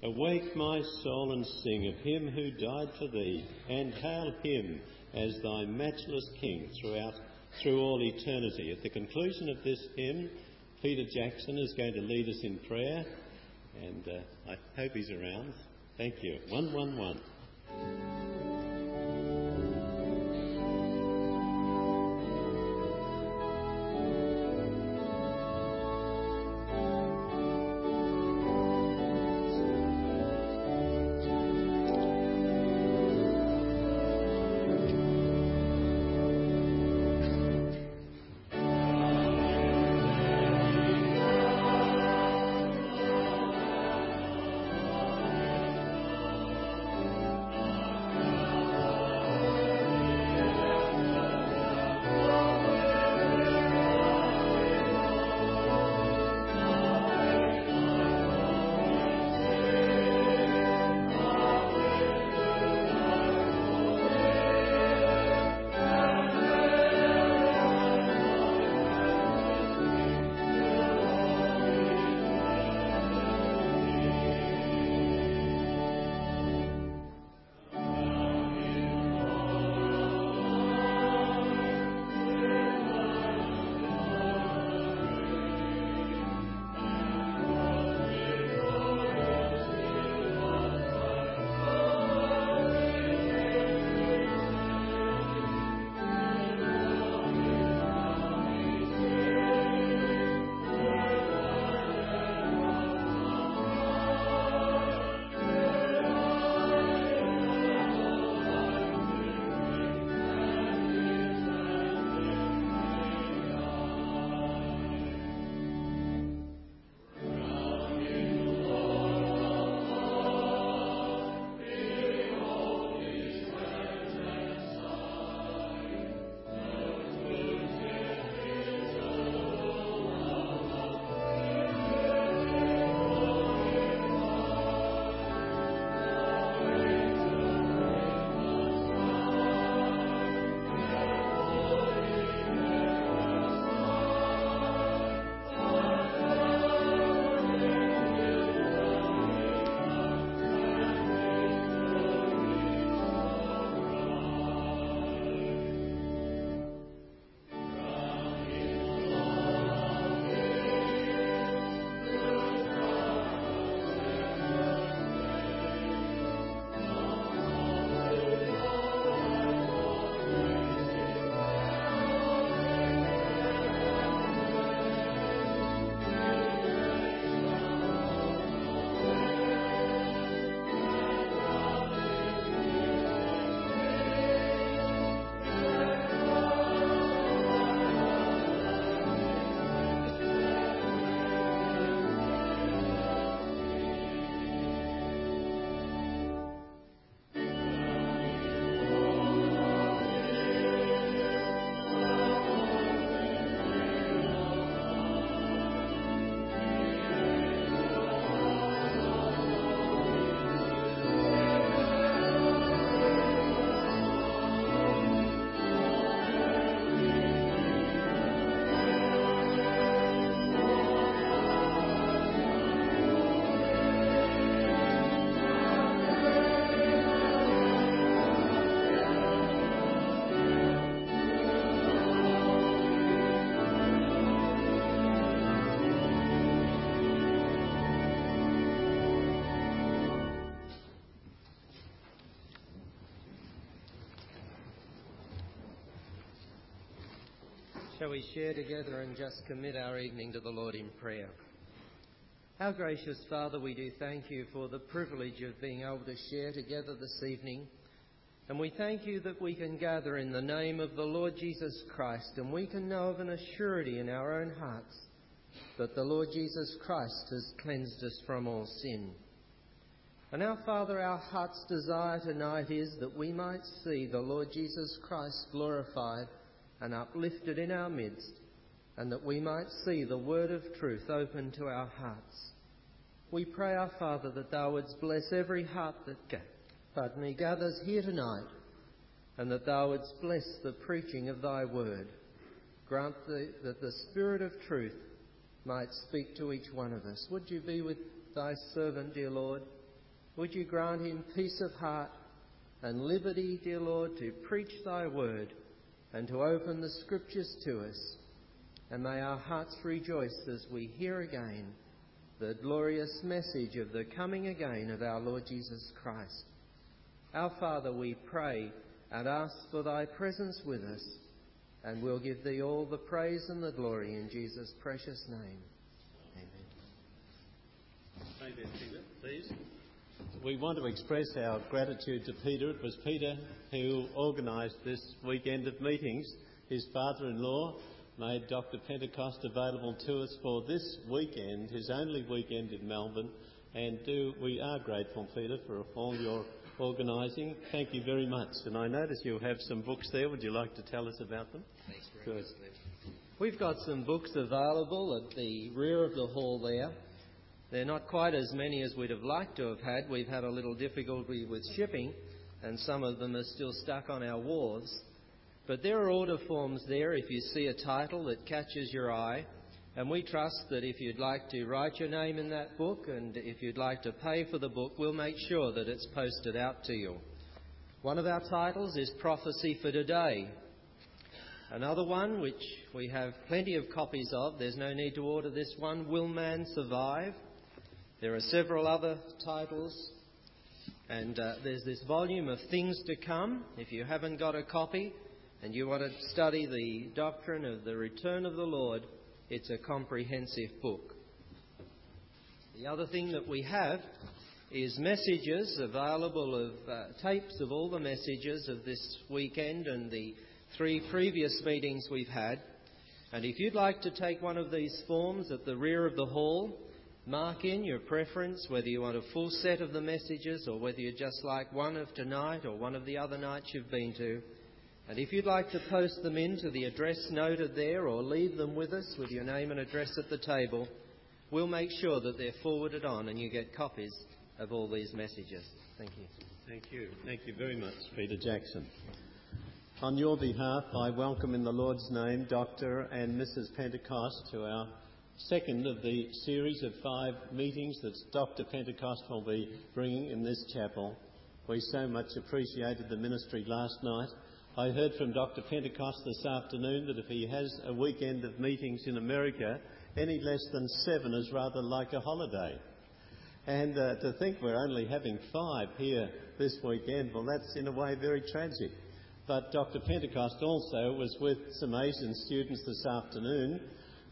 Awake, my soul, and sing of him who died for thee, and hail him as thy matchless King through all eternity. At the conclusion of this hymn, Peter Jackson is going to lead us in prayer, and I hope he's around. Thank you. 111. Shall we share together and just commit our evening to the Lord in prayer? Our gracious Father, we do thank you for the privilege of being able to share together this evening. And we thank you that we can gather in the name of the Lord Jesus Christ, and we can know of an assurity in our own hearts that the Lord Jesus Christ has cleansed us from all sin. And now, Father, our heart's desire tonight is that we might see the Lord Jesus Christ glorified and uplifted in our midst, and that we might see the word of truth open to our hearts. We pray, our Father, that thou wouldst bless every heart that gathers here tonight, and that thou wouldst bless the preaching of thy word. Grant that the Spirit of truth might speak to each one of us. Would you be with thy servant, dear Lord? Would you grant him peace of heart and liberty, dear Lord, to preach thy word and to open the Scriptures to us. And may our hearts rejoice as we hear again the glorious message of the coming again of our Lord Jesus Christ. Our Father, we pray and ask for thy presence with us, and we'll give thee all the praise and the glory in Jesus' precious name. Amen. Thank you, Peter, please. We want to express our gratitude to Peter. It was Peter who organised this weekend of meetings. His father-in-law made Dr. Pentecost available to us for this weekend, his only weekend in Melbourne. And we are grateful, Peter, for all your organising. Thank you very much. And I notice you have some books there. Would you like to tell us about them? Thanks very much, Cliff. We've got some books available at the rear of the hall there. They're not quite as many as we'd have liked to have had. We've had a little difficulty with shipping, and some of them are still stuck on our wharves. But there are order forms there if you see a title that catches your eye. And we trust that if you'd like to write your name in that book and if you'd like to pay for the book, we'll make sure that it's posted out to you. One of our titles is Prophecy for Today. Another one, which we have plenty of copies of, there's no need to order this one, Will Man Survive? There are several other titles, and there's this volume of Things to Come. If you haven't got a copy and you want to study the doctrine of the return of the Lord, it's a comprehensive book. The other thing that we have is messages available of tapes of all the messages of this weekend and the 3 previous meetings we've had. And if you'd like to take one of these forms at the rear of the hall, mark in your preference, whether you want a full set of the messages or whether you just like one of tonight or one of the other nights you've been to. And if you'd like to post them in to the address noted there or leave them with us with your name and address at the table, we'll make sure that they're forwarded on and you get copies of all these messages. Thank you. Thank you. Thank you very much, Peter Jackson. On your behalf, I welcome in the Lord's name Dr. and Mrs. Pentecost to our second of the series of 5 meetings that Dr. Pentecost will be bringing in this chapel. We so much appreciated the ministry last night. I heard from Dr. Pentecost this afternoon that if he has a weekend of meetings in America, any less than 7 is rather like a holiday. And to think we're only having 5 here this weekend, well, that's in a way very tragic. But Dr. Pentecost also was with some Asian students this afternoon.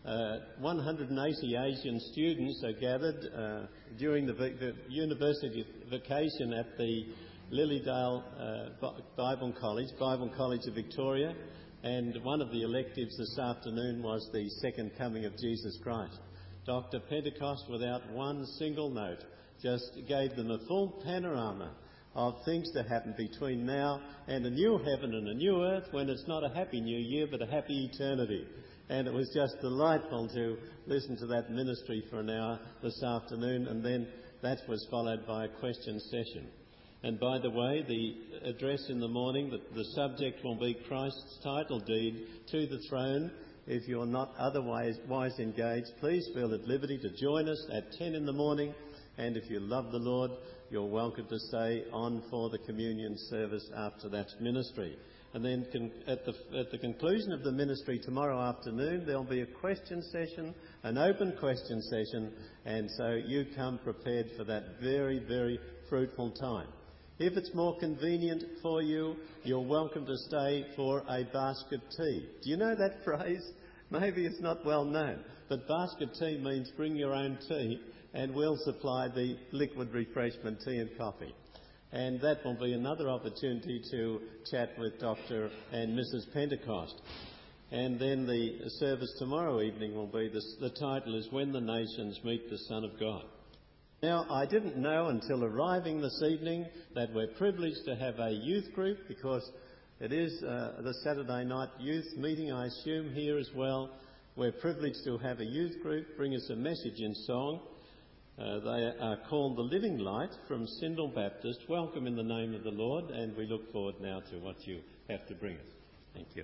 180 Asian students are gathered during the university vacation at the Lilydale Bible College of Victoria, and one of the electives this afternoon was the second coming of Jesus Christ. Dr. Pentecost, without one single note, just gave them a full panorama of things to happen between now and a new heaven and a new earth, when it's not a happy new year but a happy eternity. And it was just delightful to listen to that ministry for an hour this afternoon, and then that was followed by a question session. And by the way, the address in the morning, the subject will be Christ's title deed to the throne. If you're not otherwise engaged, please feel at liberty to join us at 10 in the morning. And if you love the Lord, you're welcome to stay on for the communion service after that ministry. And then at the conclusion of the ministry tomorrow afternoon, there'll be a question session, an open question session, and so you come prepared for that very, very fruitful time. If it's more convenient for you, you're welcome to stay for a basket tea. Do you know that phrase? Maybe it's not well known, but basket tea means bring your own tea and we'll supply the liquid refreshment tea and coffee. And that will be another opportunity to chat with Dr. and Mrs. Pentecost. And then the service tomorrow evening will be, the title is When the Nations Meet the Son of God. Now, I didn't know until arriving this evening that we're privileged to have a youth group, because it is the Saturday night youth meeting, I assume, here as well. We're privileged to have a youth group bring us a message in song. They are called The Living Light from Sindel Baptist. Welcome in the name of the Lord, and we look forward now to what you have to bring us. Thank you.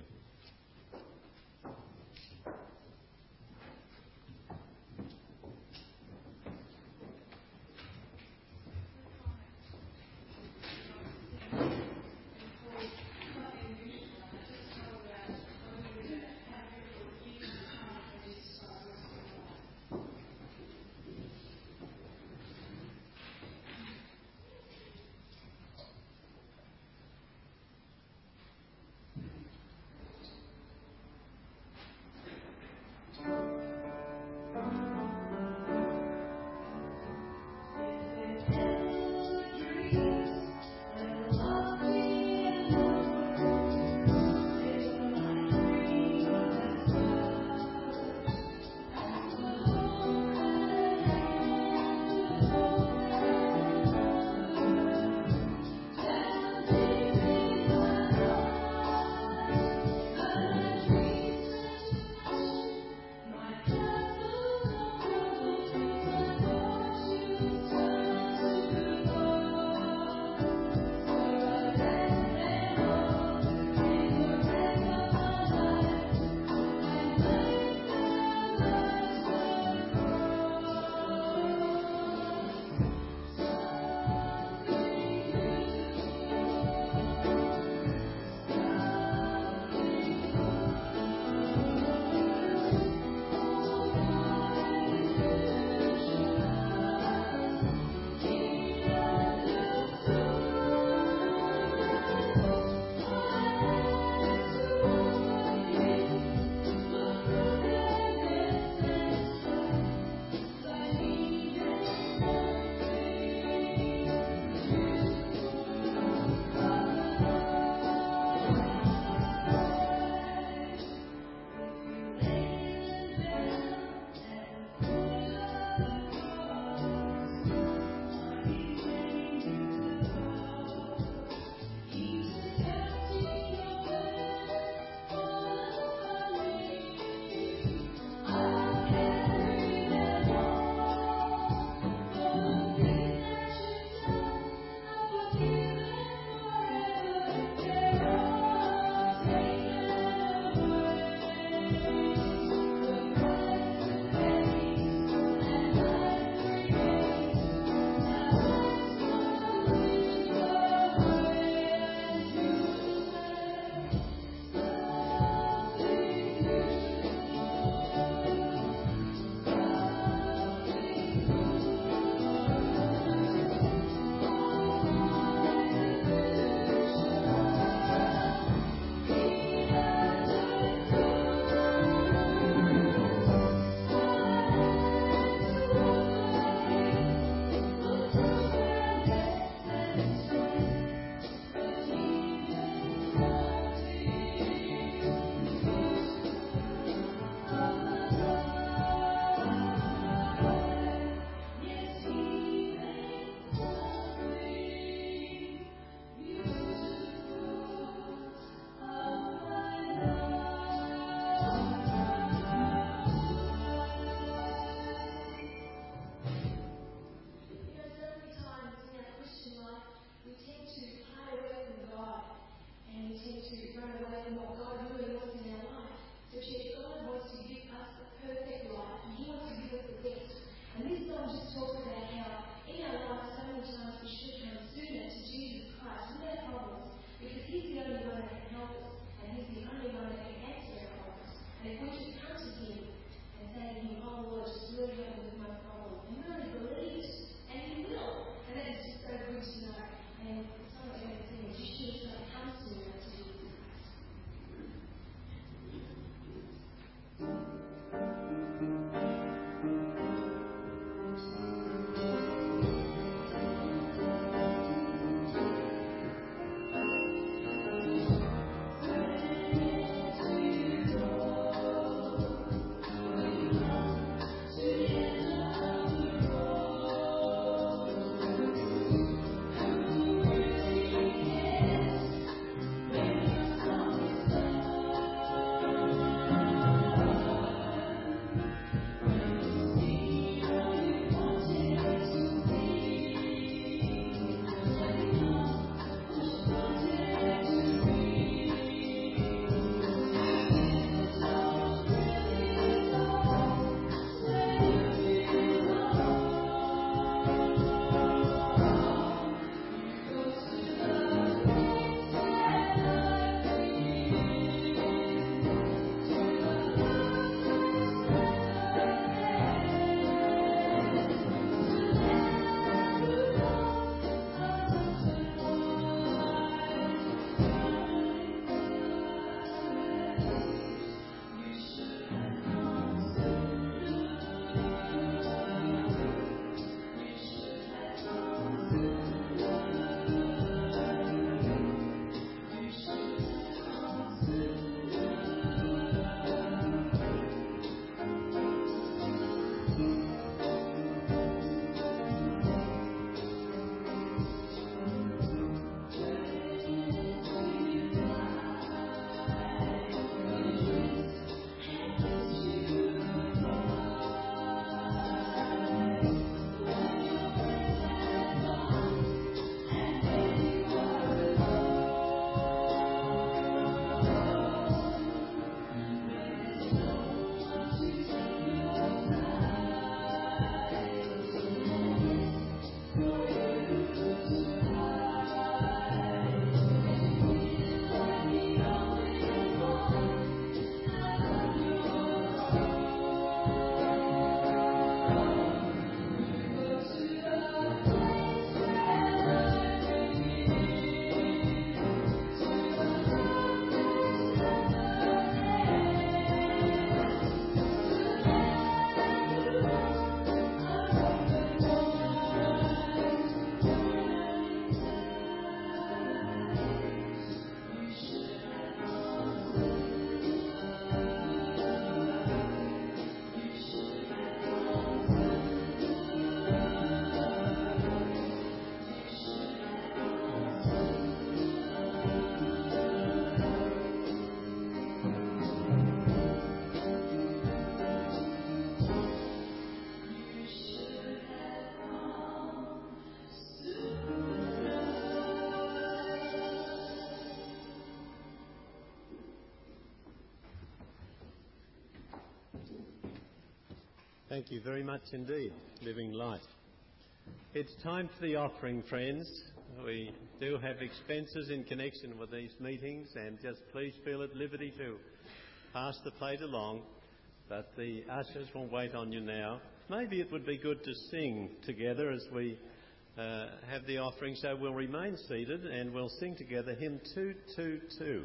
run away from what God really wants in our life. So God wants to give us the perfect life, and He wants to give us the best. And this song just talks about how in our life so many times we should come sooner to Jesus Christ with our problems, because He's the only one that can help us, and He's the only one that can answer our problems. And if we just come to Him and say to Him, "Oh Lord, just really help me with my problem," and really believe it, and He will. And that is just so good to know. And the song that we're going to sing is, "You should come sooner to Jesus Christ." Thank you very much indeed, Living Light. It's time for the offering, friends. We do have expenses in connection with these meetings, and just please feel at liberty to pass the plate along, but the ushers will wait on you now. Maybe it would be good to sing together as we have the offering, so we'll remain seated and we'll sing together hymn 222.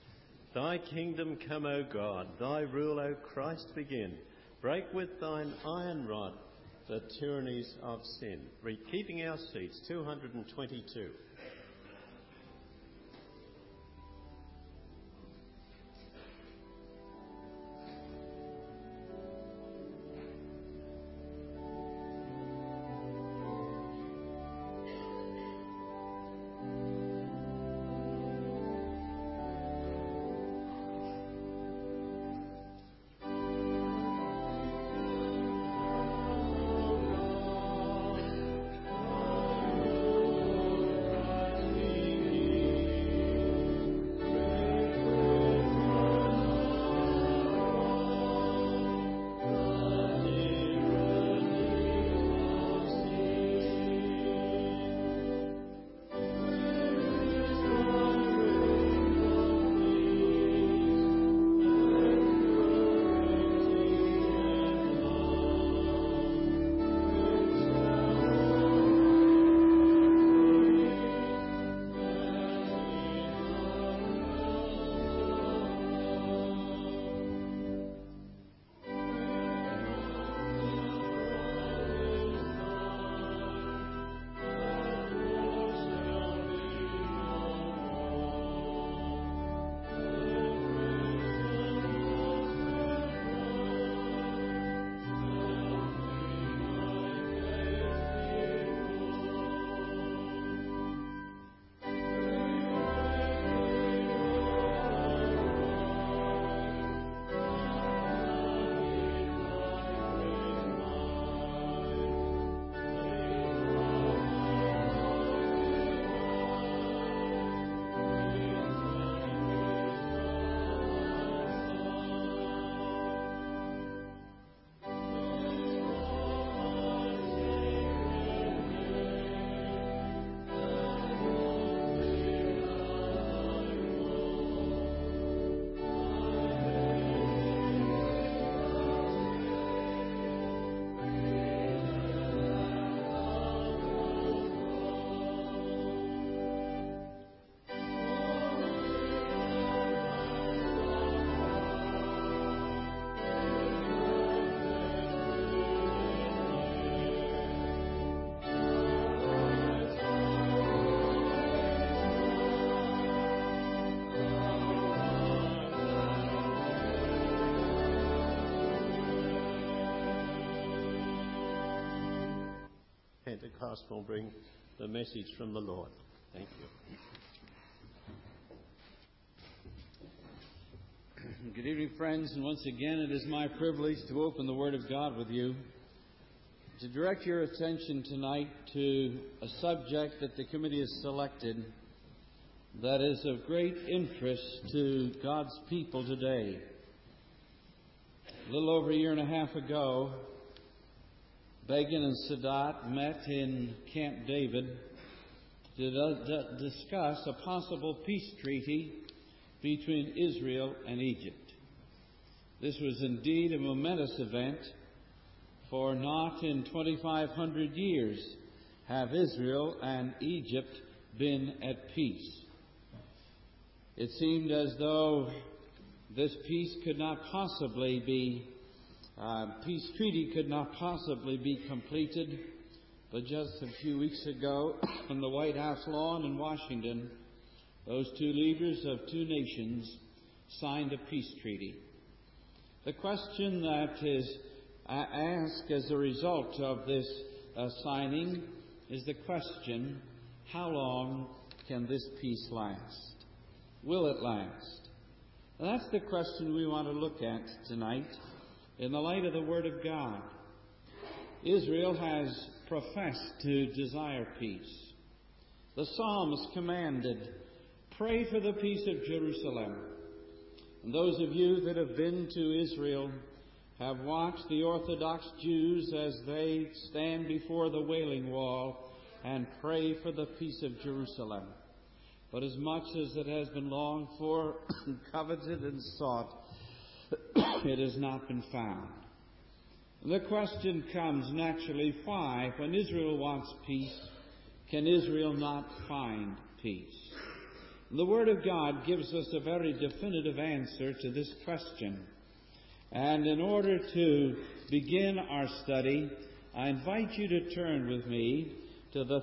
Thy kingdom come, O God, thy rule, O Christ, begin. Break with thine iron rod the tyrannies of sin. Keeping our seats, 222. pastor will bring the message from the Lord. Thank you. Good evening, friends, and once again it is my privilege to open the Word of God with you, to direct your attention tonight to a subject that the committee has selected that is of great interest to God's people today. A little over a year and a half ago, Begin and Sadat met in Camp David to discuss a possible peace treaty between Israel and Egypt. This was indeed a momentous event, for not in 2,500 years have Israel and Egypt been at peace. It seemed as though this peace treaty could not possibly be completed, but just a few weeks ago on the White House lawn in Washington, those two leaders of two nations signed a peace treaty. The question that is asked as a result of this signing is the question, how long can this peace last? Will it last? And that's the question we want to look at tonight in the light of the Word of God. Israel has professed to desire peace. The psalmist commanded, "Pray for the peace of Jerusalem." And those of you that have been to Israel have watched the Orthodox Jews as they stand before the Wailing Wall and pray for the peace of Jerusalem. But as much as it has been longed for, coveted and sought, it has not been found. The question comes naturally, why, when Israel wants peace, can Israel not find peace? The Word of God gives us a very definitive answer to this question. And in order to begin our study, I invite you to turn with me to the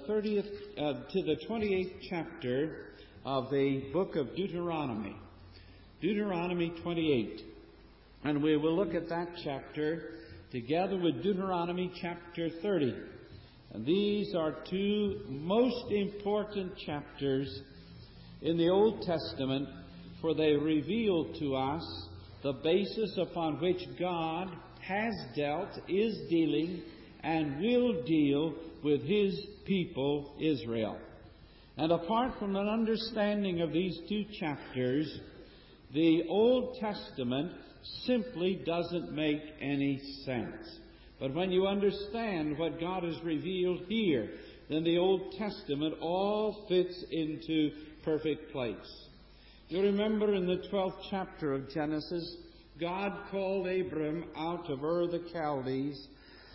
28th chapter of the book of Deuteronomy. Deuteronomy 28. And we will look at that chapter together with Deuteronomy chapter 30. And these are two most important chapters in the Old Testament, for they reveal to us the basis upon which God has dealt, is dealing, and will deal with His people, Israel. And apart from an understanding of these two chapters, the Old Testament simply doesn't make any sense. But when you understand what God has revealed here, then the Old Testament all fits into perfect place. You remember in the 12th chapter of Genesis, God called Abram out of Ur the Chaldees.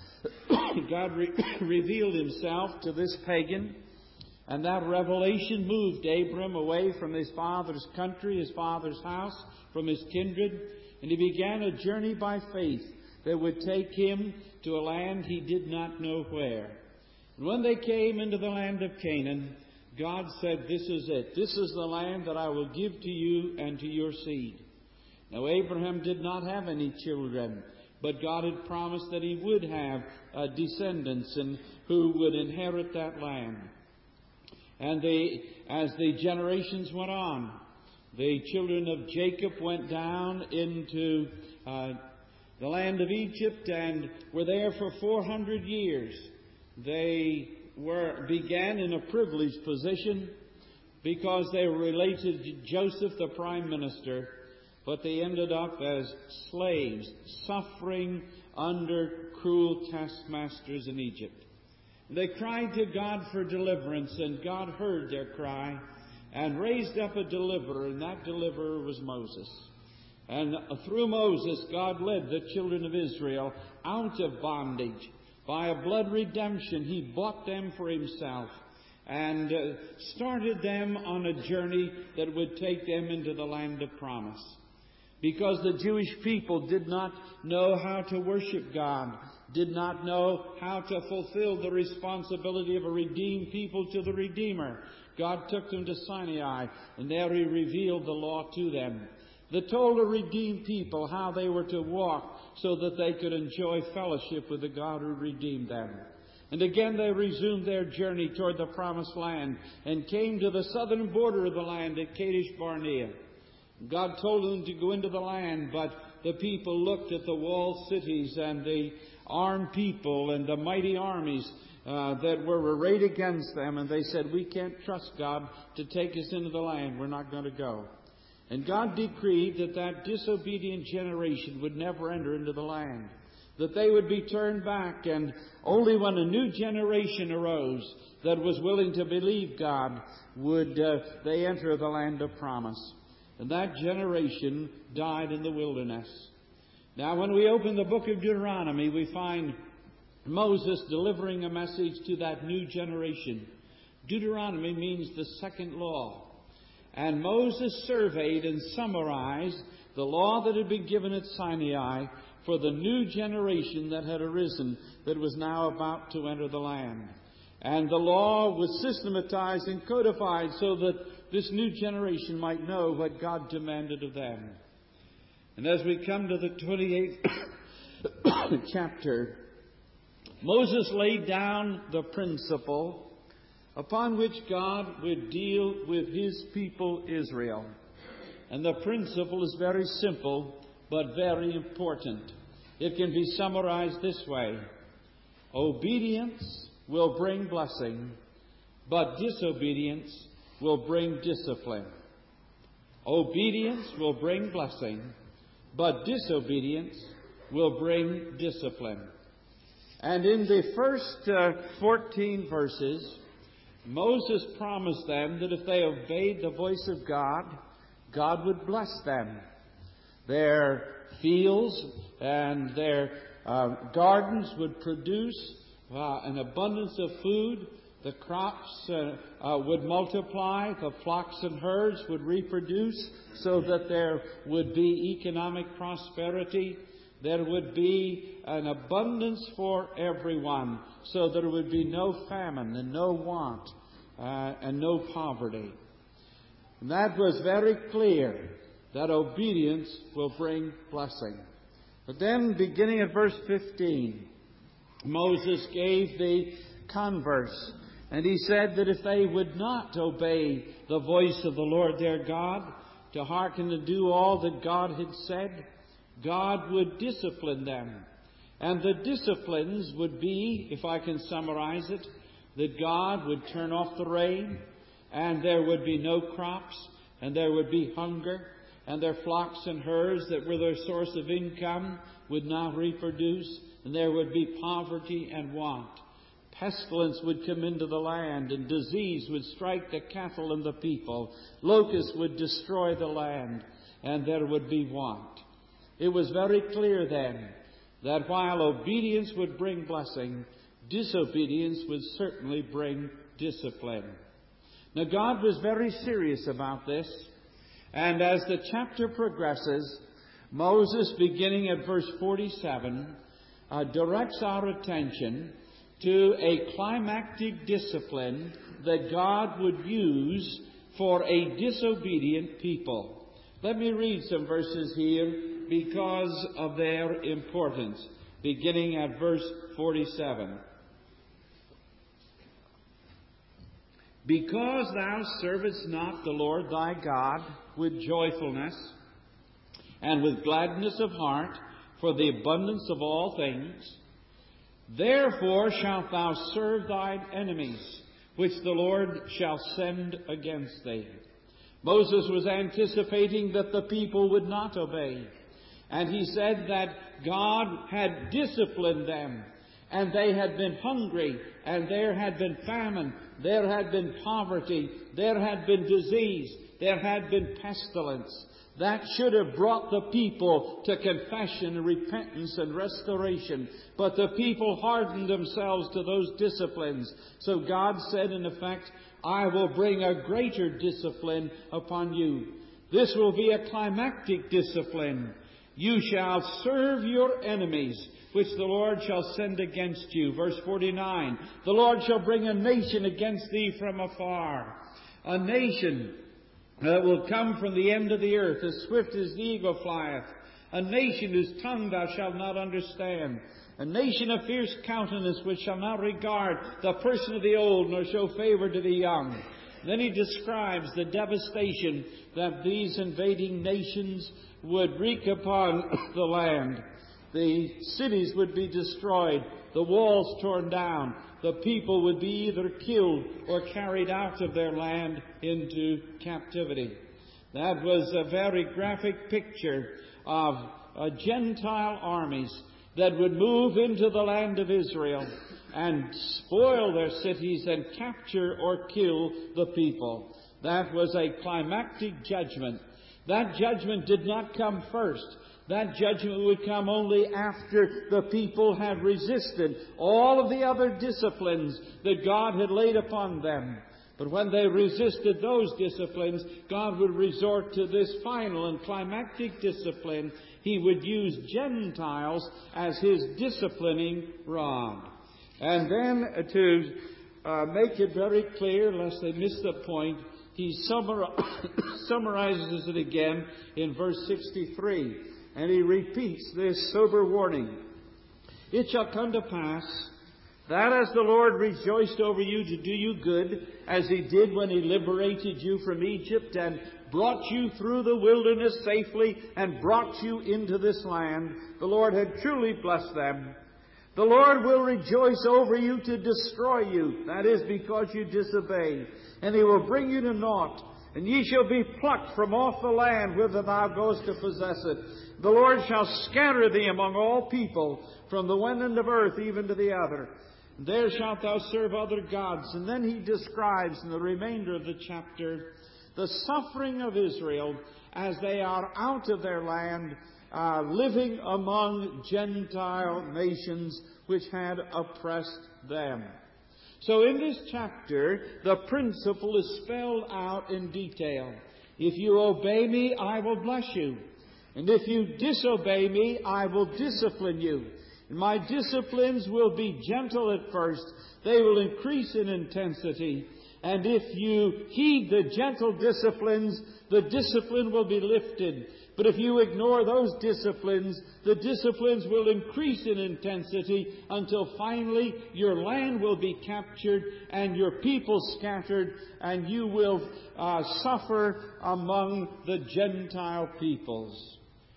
God revealed Himself to this pagan, and that revelation moved Abram away from his father's country, his father's house, from his kindred, and he began a journey by faith that would take him to a land he did not know where. And when they came into the land of Canaan, God said, "This is it. This is the land that I will give to you and to your seed." Now, Abraham did not have any children, but God had promised that he would have descendants and who would inherit that land. And as the generations went on, the children of Jacob went down into the land of Egypt and were there for 400 years. They began in a privileged position because they were related to Joseph, the prime minister, but they ended up as slaves, suffering under cruel taskmasters in Egypt. They cried to God for deliverance, and God heard their cry and raised up a deliverer, and that deliverer was Moses. And through Moses, God led the children of Israel out of bondage. By a blood redemption, He bought them for Himself and started them on a journey that would take them into the land of promise. Because the Jewish people did not know how to worship God, did not know how to fulfill the responsibility of a redeemed people to the Redeemer, God took them to Sinai, and there He revealed the law to them. That told a redeemed people how they were to walk so that they could enjoy fellowship with the God who redeemed them. And again they resumed their journey toward the promised land and came to the southern border of the land at Kadesh Barnea. God told them to go into the land, but the people looked at the walled cities and the armed people and the mighty armies that were arrayed against them, and they said, "We can't trust God to take us into the land. We're not going to go." And God decreed that that disobedient generation would never enter into the land, that they would be turned back, and only when a new generation arose that was willing to believe God would they enter the land of promise. And that generation died in the wilderness. Now, when we open the book of Deuteronomy, we find Moses delivering a message to that new generation. Deuteronomy means the second law. And Moses surveyed and summarized the law that had been given at Sinai for the new generation that had arisen, that was now about to enter the land. And the law was systematized and codified so that this new generation might know what God demanded of them. And as we come to the 28th chapter, Moses laid down the principle upon which God would deal with His people Israel. And the principle is very simple, but very important. It can be summarized this way: obedience will bring blessing, but disobedience will bring discipline. Obedience will bring blessing, but disobedience will bring discipline. And in the first 14 verses, Moses promised them that if they obeyed the voice of God, God would bless them. Their fields and their gardens would produce an abundance of food. The crops would multiply. The flocks and herds would reproduce so that there would be economic prosperity. There would be an abundance for everyone, so that there would be no famine and no want and no poverty. And that was very clear, that obedience will bring blessing. But then, beginning at verse 15, Moses gave the converse, and he said that if they would not obey the voice of the Lord their God, to hearken and do all that God had said, God would discipline them. And the disciplines would be, if I can summarize it, that God would turn off the rain, and there would be no crops, and there would be hunger, and their flocks and herds that were their source of income would not reproduce, and there would be poverty and want. Pestilence would come into the land, and disease would strike the cattle and the people. Locusts would destroy the land, and there would be want. It was very clear then that while obedience would bring blessing, disobedience would certainly bring discipline. Now, God was very serious about this, and as the chapter progresses, Moses, beginning at verse 47, directs our attention to a climactic discipline that God would use for a disobedient people. Let me read some verses here because of their importance, beginning at verse 47. Because thou servest not the Lord thy God with joyfulness and with gladness of heart for the abundance of all things, therefore shalt thou serve thine enemies, which the Lord shall send against thee. Moses was anticipating that the people would not obey. And he said that God had disciplined them, and they had been hungry, and there had been famine, there had been poverty, there had been disease, there had been pestilence. That should have brought the people to confession and repentance and restoration. But the people hardened themselves to those disciplines. So God said, in effect, I will bring a greater discipline upon you. This will be a climactic discipline. You shall serve your enemies, which the Lord shall send against you. Verse 49, the Lord shall bring a nation against thee from afar. A nation that will come from the end of the earth, as swift as the eagle flieth. A nation whose tongue thou shalt not understand. A nation of fierce countenance, which shall not regard the person of the old, nor show favor to the young. Then he describes the devastation that these invading nations would wreak upon the land. The cities would be destroyed, the walls torn down, the people would be either killed or carried out of their land into captivity. That was a very graphic picture of Gentile armies that would move into the land of Israel and spoil their cities and capture or kill the people. That was a climactic judgment. That judgment did not come first. That judgment would come only after the people had resisted all of the other disciplines that God had laid upon them. But when they resisted those disciplines, God would resort to this final and climactic discipline. He would use Gentiles as His disciplining rod. And then to make it very clear, lest they miss the point, he summarizes it again in verse 63. And he repeats this sober warning. It shall come to pass that as the Lord rejoiced over you to do you good, as He did when He liberated you from Egypt and brought you through the wilderness safely and brought you into this land, the Lord had truly blessed them. The Lord will rejoice over you to destroy you. That is because you disobey. And He will bring you to naught. And ye shall be plucked from off the land whither thou goest to possess it. The Lord shall scatter thee among all people, from the one end of earth even to the other. There shalt thou serve other gods. And then he describes in the remainder of the chapter the suffering of Israel as they are out of their land, living among Gentile nations which had oppressed them. So in this chapter, the principle is spelled out in detail. If you obey me, I will bless you. And if you disobey me, I will discipline you. And my disciplines will be gentle at first. They will increase in intensity. And if you heed the gentle disciplines, the discipline will be lifted. But if you ignore those disciplines, the disciplines will increase in intensity until finally your land will be captured and your people scattered, and you will suffer among the Gentile peoples.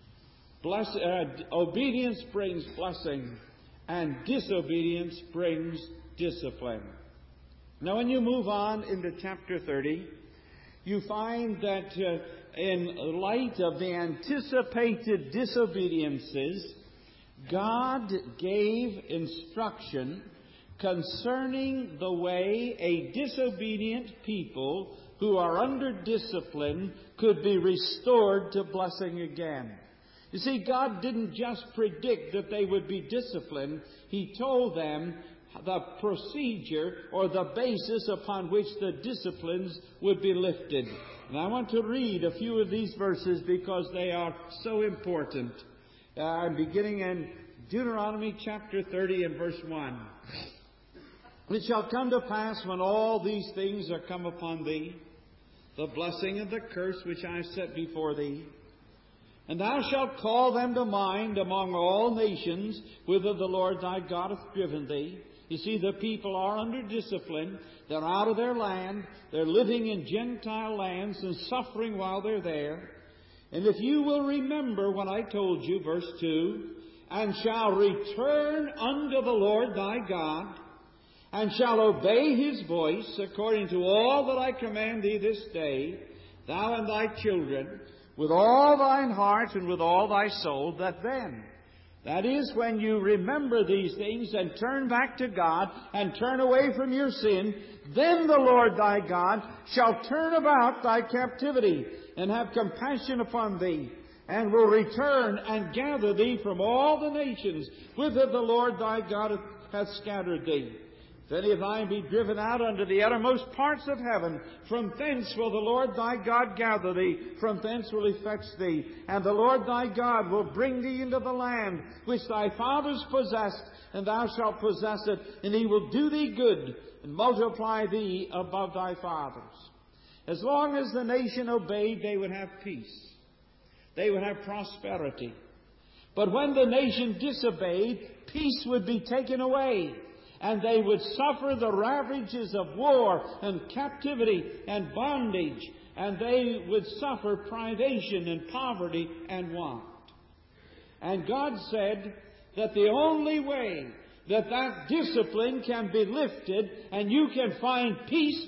Obedience brings blessing, and disobedience brings discipline. Now, when you move on into chapter 30, you find that in light of the anticipated disobediences, God gave instruction concerning the way a disobedient people who are under discipline could be restored to blessing again. You see, God didn't just predict that they would be disciplined. He told them the procedure or the basis upon which the disciplines would be lifted. And I want to read a few of these verses because they are so important. I'm beginning in Deuteronomy chapter 30 and verse 1. It shall come to pass when all these things are come upon thee, the blessing and the curse which I have set before thee, and thou shalt call them to mind among all nations whither the Lord thy God hath driven thee. You see, the people are under discipline. They're out of their land. They're living in Gentile lands and suffering while they're there. And if you will remember what I told you, verse 2, and shall return unto the Lord thy God, and shall obey His voice according to all that I command thee this day, thou and thy children, with all thine heart and with all thy soul, that is, when you remember these things and turn back to God and turn away from your sin, then the Lord thy God shall turn about thy captivity and have compassion upon thee, and will return and gather thee from all the nations whither the Lord thy God hath scattered thee. If any of thine be driven out unto the uttermost parts of heaven, from thence will the Lord thy God gather thee, from thence will He fetch thee. And the Lord thy God will bring thee into the land which thy fathers possessed, and thou shalt possess it, and He will do thee good, and multiply thee above thy fathers. As long as the nation obeyed, they would have peace. They would have prosperity. But when the nation disobeyed, peace would be taken away, and they would suffer the ravages of war and captivity and bondage, and they would suffer privation and poverty and want. And God said that the only way that that discipline can be lifted and you can find peace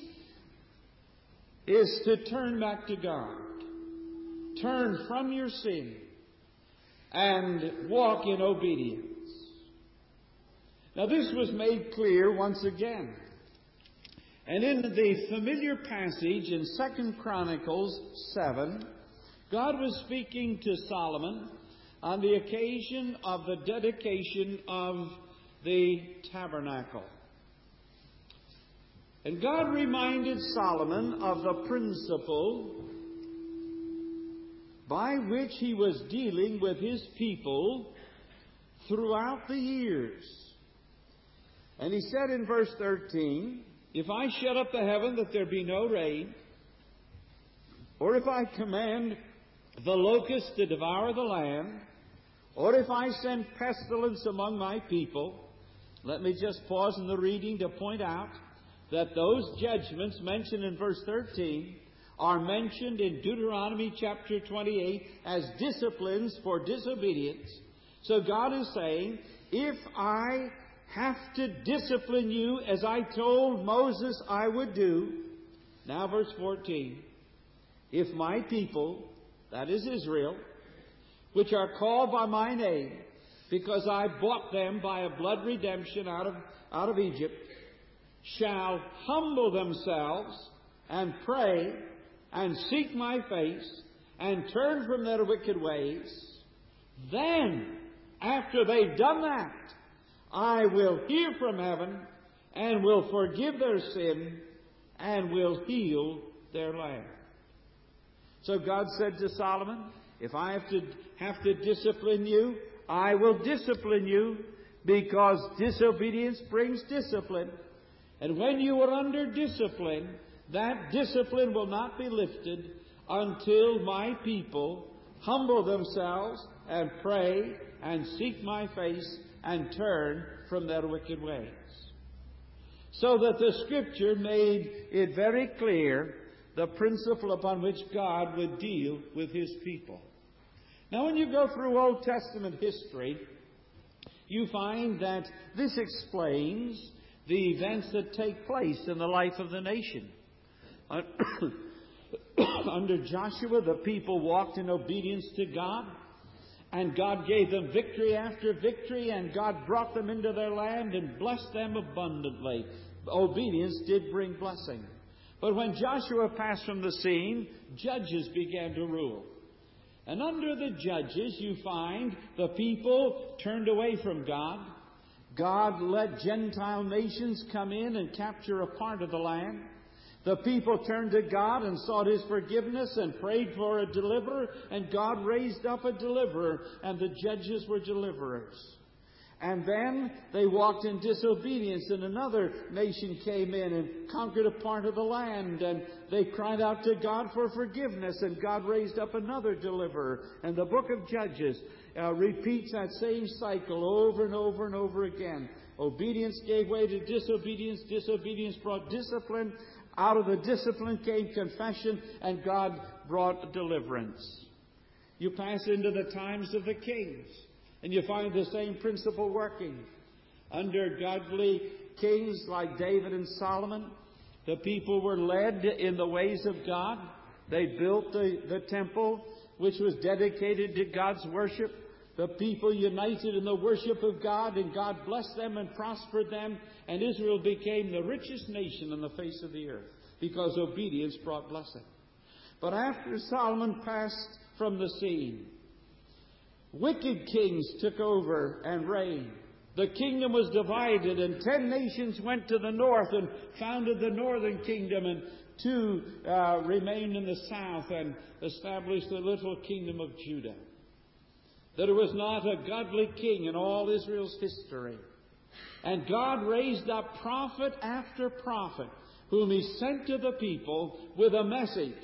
is to turn back to God. Turn from your sin and walk in obedience. Now this was made clear once again. And in the familiar passage in 2 Chronicles 7, God was speaking to Solomon on the occasion of the dedication of the tabernacle. And God reminded Solomon of the principle by which he was dealing with his people throughout the years. And he said in verse 13, if I shut up the heaven that there be no rain, or if I command the locust to devour the land, or if I send pestilence among my people, let me just pause in the reading to point out that those judgments mentioned in verse 13 are mentioned in Deuteronomy chapter 28 as disciplines for disobedience. So God is saying, if I have to discipline you as I told Moses I would do, now verse 14, if my people, that is Israel, which are called by my name, because I bought them by a blood redemption out of Egypt, shall humble themselves and pray and seek my face and turn from their wicked ways, then, after they've done that, I will hear from heaven and will forgive their sin and will heal their land. So God said to Solomon, if I have to discipline you, I will discipline you, because disobedience brings discipline. And when you are under discipline, that discipline will not be lifted until my people humble themselves and pray and seek my face and turn from their wicked ways. So that the Scripture made it very clear the principle upon which God would deal with His people. Now, when you go through Old Testament history, you find that this explains the events that take place in the life of the nation. Under Joshua, the people walked in obedience to God, and God gave them victory after victory, and God brought them into their land and blessed them abundantly. Obedience did bring blessing. But when Joshua passed from the scene, judges began to rule. And under the judges, you find the people turned away from God. God let Gentile nations come in and capture a part of the land. The people turned to God and sought His forgiveness and prayed for a deliverer, and God raised up a deliverer, and the judges were deliverers. And then they walked in disobedience, and another nation came in and conquered a part of the land, and they cried out to God for forgiveness, and God raised up another deliverer. And the book of Judges repeats that same cycle over and over and over again. Obedience gave way to disobedience. Disobedience brought discipline. Out of the discipline came confession, and God brought deliverance. You pass into the times of the kings, and you find the same principle working. Under godly kings like David and Solomon, the people were led in the ways of God. They built the temple, which was dedicated to God's worship. The people united in the worship of God, and God blessed them and prospered them, and Israel became the richest nation on the face of the earth, because obedience brought blessing. But after Solomon passed from the scene, wicked kings took over and reigned. The kingdom was divided, and 10 nations went to the north and founded the northern kingdom, and 2 remained in the south and established the little kingdom of Judah. There was not a godly king in all Israel's history. And God raised up prophet after prophet, whom He sent to the people with a message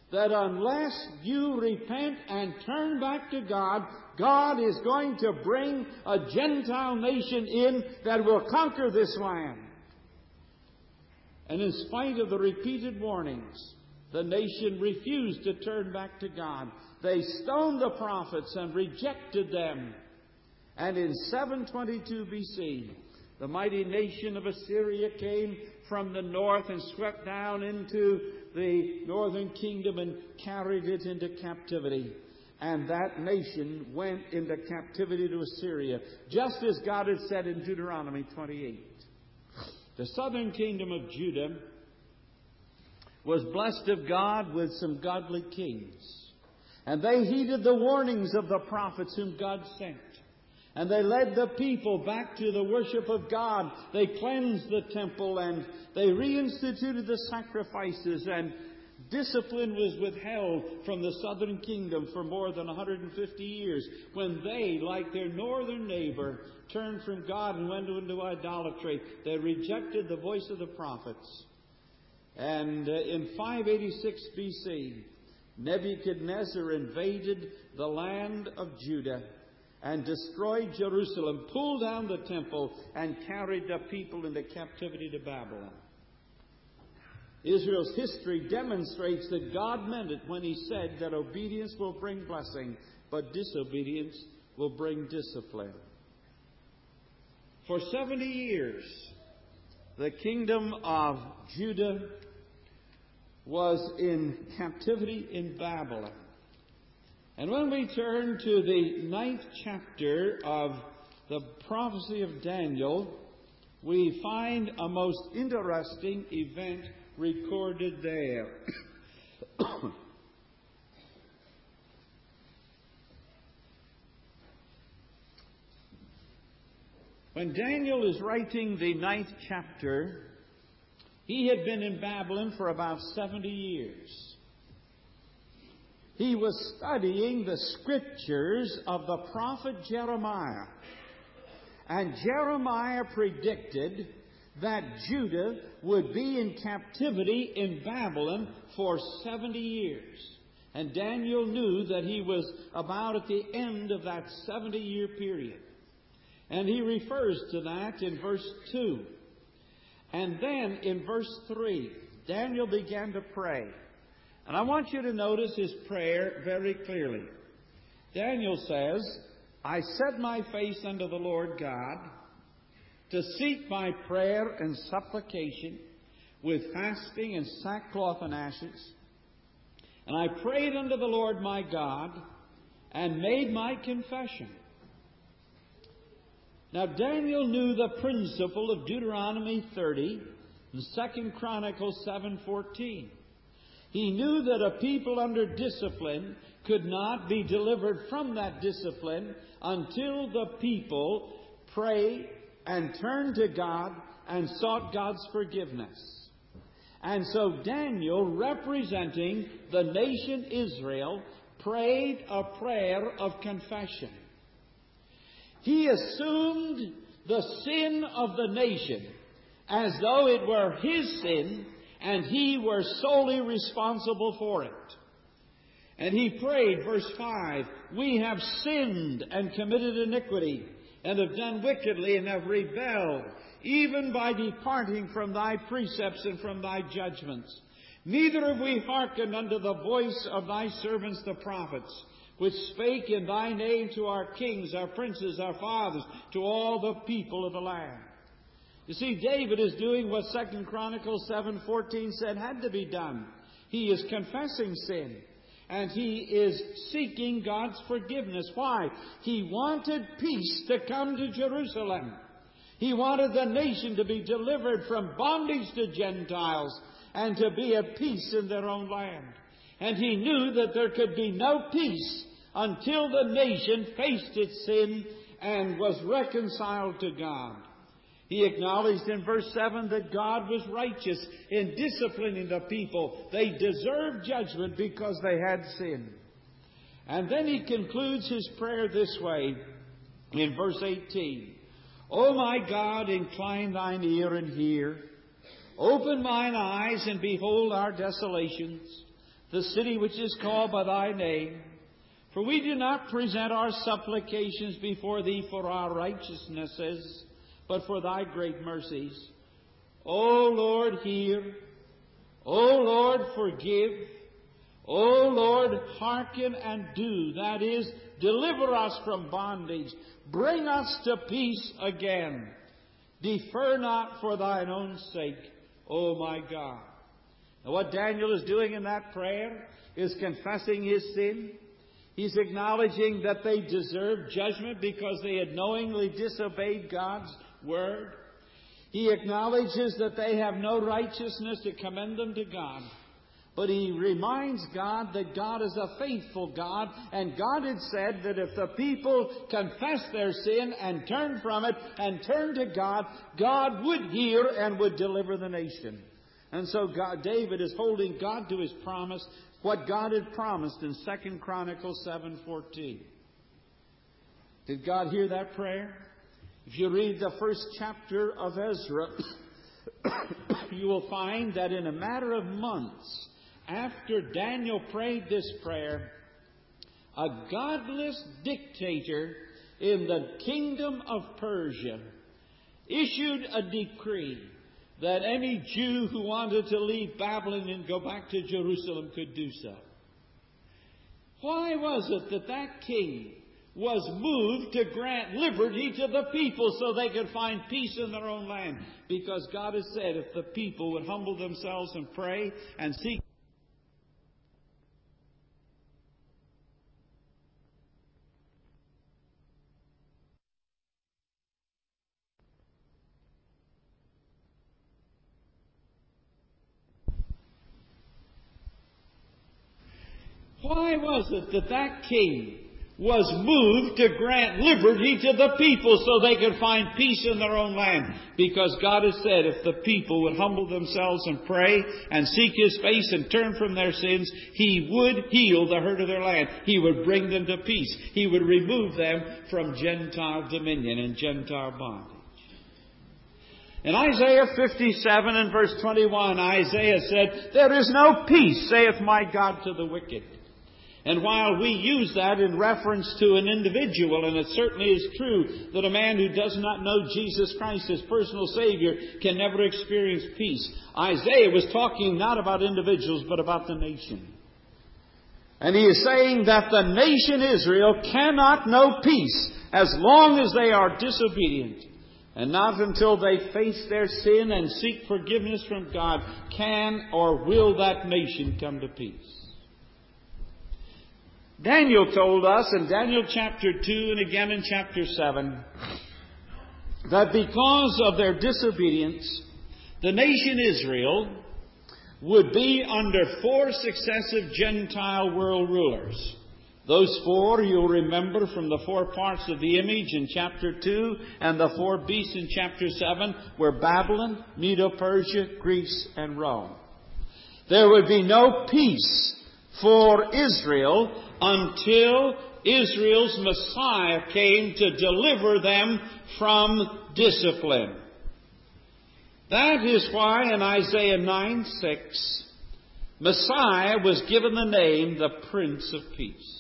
that unless you repent and turn back to God, God is going to bring a Gentile nation in that will conquer this land. And in spite of the repeated warnings, the nation refused to turn back to God. They stoned the prophets and rejected them. And in 722 BC, the mighty nation of Assyria came from the north and swept down into the northern kingdom and carried it into captivity. And that nation went into captivity to Assyria, just as God had said in Deuteronomy 28. The southern kingdom of Judah was blessed of God with some godly kings. And they heeded the warnings of the prophets whom God sent. And they led the people back to the worship of God. They cleansed the temple and they reinstituted the sacrifices, and discipline was withheld from the southern kingdom for more than 150 years when they, like their northern neighbor, turned from God and went into idolatry. They rejected the voice of the prophets. And in 586 BC, Nebuchadnezzar invaded the land of Judah and destroyed Jerusalem, pulled down the temple, and carried the people into captivity to Babylon. Israel's history demonstrates that God meant it when He said that obedience will bring blessing, but disobedience will bring discipline. For 70 years, the kingdom of Judah was in captivity in Babylon. And when we turn to the 9th chapter of the prophecy of Daniel, we find a most interesting event recorded there. When Daniel is writing the 9th chapter, he had been in Babylon for about 70 years. He was studying the scriptures of the prophet Jeremiah. And Jeremiah predicted that Judah would be in captivity in Babylon for 70 years. And Daniel knew that he was about at the end of that 70-year period. And he refers to that in verse 2. And then in verse 3, Daniel began to pray. And I want you to notice his prayer very clearly. Daniel says, I set my face unto the Lord God to seek my prayer and supplication with fasting and sackcloth and ashes. And I prayed unto the Lord my God and made my confession. Now Daniel knew the principle of Deuteronomy 30 and 2 Chronicles 7:14. He knew that a people under discipline could not be delivered from that discipline until the people prayed and turned to God and sought God's forgiveness. And so Daniel, representing the nation Israel, prayed a prayer of confession. He assumed the sin of the nation as though it were his sin and he were solely responsible for it. And he prayed, verse 5, we have sinned and committed iniquity, and have done wickedly, and have rebelled, even by departing from thy precepts and from thy judgments. Neither have we hearkened unto the voice of thy servants the prophets, which spake in thy name to our kings, our princes, our fathers, to all the people of the land. You see, David is doing what 2 Chronicles 7:14 said had to be done. He is confessing sin. And he is seeking God's forgiveness. Why? He wanted peace to come to Jerusalem. He wanted the nation to be delivered from bondage to Gentiles and to be at peace in their own land. And he knew that there could be no peace until the nation faced its sin and was reconciled to God. He acknowledged in verse 7 that God was righteous in disciplining the people. They deserved judgment because they had sinned. And then he concludes his prayer this way in verse 18. O my God, incline thine ear and hear. Open mine eyes and behold our desolations. the city which is called by thy name. For we do not present our supplications before thee for our righteousnesses, but for thy great mercies. O Lord, hear. O Lord, forgive. O Lord, hearken and do. That is, deliver us from bondage. Bring us to peace again. Defer not for thine own sake, O my God. Now what Daniel is doing in that prayer is confessing his sin. He's acknowledging that they deserved judgment because they had knowingly disobeyed God's word. He acknowledges that they have no righteousness to commend them to God. But he reminds God that God is a faithful God, and God had said that if the people confess their sin and turn from it and turn to God, God would hear and would deliver the nation. And so David is holding God to his promise, what God had promised in 2 Chronicles 7:14. Did God hear that prayer? If you read the first chapter of Ezra, you will find that in a matter of months, after Daniel prayed this prayer, a godless dictator in the kingdom of Persia issued a decree that any Jew who wanted to leave Babylon and go back to Jerusalem could do so. Why was it that that king was moved to grant liberty to the people so they could find peace in their own land? Because God has said if the people would humble themselves and pray and seek Why was it that that king was moved to grant liberty to the people so they could find peace in their own land? Because God has said if the people would humble themselves and pray and seek His face and turn from their sins, He would heal the hurt of their land. He would bring them to peace. He would remove them from Gentile dominion and Gentile bondage. In Isaiah 57 and verse 21, Isaiah said, "There is no peace, saith my God, to the wicked." And while we use that in reference to an individual, and it certainly is true that a man who does not know Jesus Christ as personal Savior can never experience peace, Isaiah was talking not about individuals but about the nation. And he is saying that the nation Israel cannot know peace as long as they are disobedient. And not until they face their sin and seek forgiveness from God can or will that nation come to peace. Daniel told us in Daniel chapter 2 and again in chapter 7 that because of their disobedience, the nation Israel would be under 4 successive Gentile world rulers. Those 4, you'll remember from the 4 parts of the image in chapter 2 and the 4 beasts in chapter 7 were Babylon, Medo-Persia, Greece, and Rome. There would be no peace for Israel until Israel's Messiah came to deliver them from discipline. That is why in Isaiah 9:6, Messiah was given the name the Prince of Peace.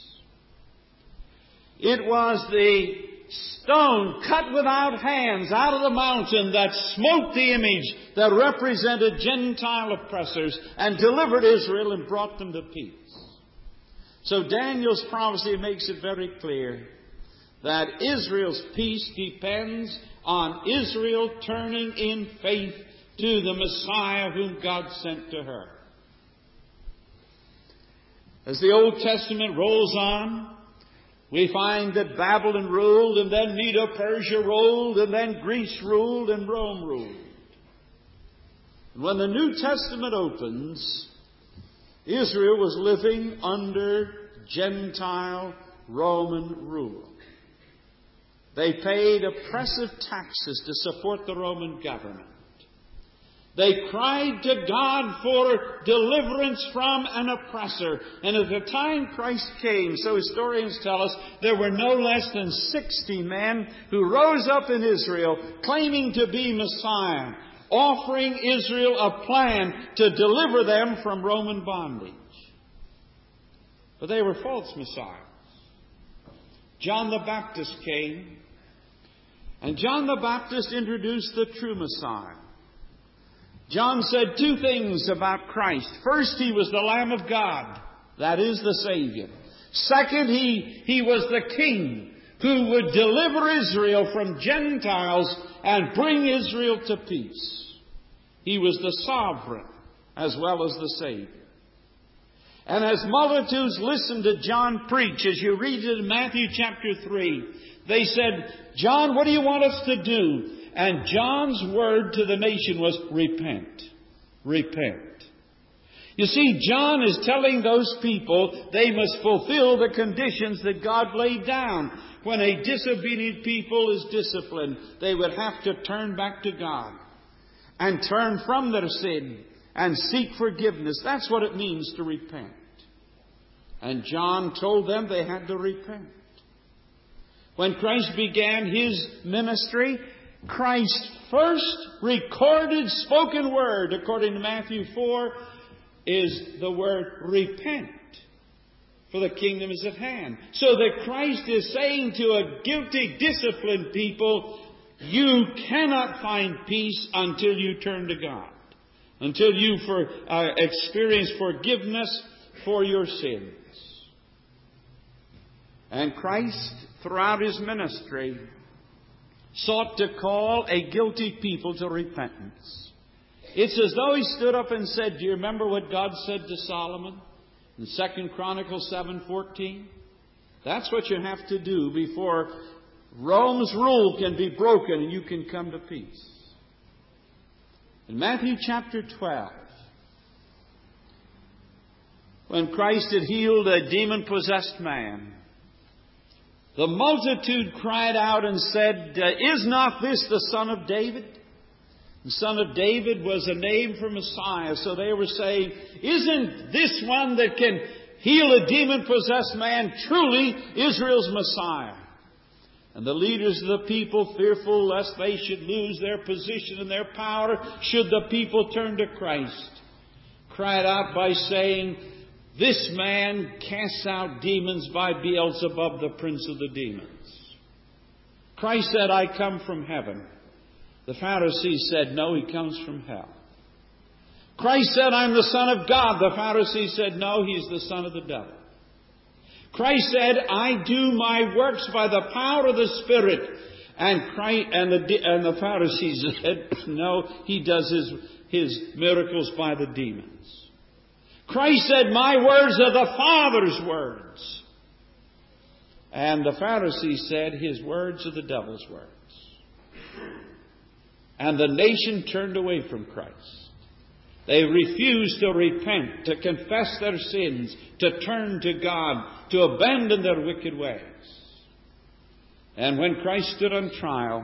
It was the stone cut without hands out of the mountain that smote the image that represented Gentile oppressors and delivered Israel and brought them to peace. So Daniel's prophecy makes it very clear that Israel's peace depends on Israel turning in faith to the Messiah whom God sent to her. As the Old Testament rolls on, we find that Babylon ruled, and then Medo-Persia ruled, and then Greece ruled, and Rome ruled. And when the New Testament opens, Israel was living under Gentile Roman rule. They paid oppressive taxes to support the Roman government. They cried to God for deliverance from an oppressor. And at the time Christ came, so historians tell us, there were no less than 60 men who rose up in Israel claiming to be Messiah, offering Israel a plan to deliver them from Roman bondage. But they were false messiahs. John the Baptist came, and John the Baptist introduced the true Messiah. John said two things about Christ. First, he was the Lamb of God. That is the Savior. Second, he was the King who would deliver Israel from Gentiles and bring Israel to peace. He was the sovereign as well as the Savior. And as multitudes listened to John preach, as you read it in Matthew chapter 3, they said, "John, what do you want us to do?" And John's word to the nation was, "Repent. Repent." You see, John is telling those people they must fulfill the conditions that God laid down. When a disobedient people is disciplined, they would have to turn back to God and turn from their sin and seek forgiveness. That's what it means to repent. And John told them they had to repent. When Christ began His ministry, Christ's first recorded spoken word, according to Matthew 4, is the word repent, for the kingdom is at hand. So that Christ is saying to a guilty, disciplined people, you cannot find peace until you turn to God, until you experience forgiveness for your sins. And Christ, throughout His ministry, sought to call a guilty people to repentance. It's as though He stood up and said, do you remember what God said to Solomon in 2 Chronicles 7:14? That's what you have to do before Rome's rule can be broken and you can come to peace. In Matthew chapter 12, when Christ had healed a demon-possessed man, the multitude cried out and said, is not this the son of David? The son of David was a name for Messiah. So they were saying, isn't this one that can heal a demon-possessed man truly Israel's Messiah? And the leaders of the people, fearful lest they should lose their position and their power should the people turn to Christ, cried out by saying, this man casts out demons by Beelzebub, the prince of the demons. Christ said, I come from heaven. The Pharisees said, no, He comes from hell. Christ said, I'm the Son of God. The Pharisees said, no, He's the son of the devil. Christ said, I do my works by the power of the Spirit. And the Pharisees said, no, He does his miracles by the demons. Christ said, my words are the Father's words. And the Pharisees said, His words are the devil's words. And the nation turned away from Christ. They refused to repent, to confess their sins, to turn to God, to abandon their wicked ways. And when Christ stood on trial,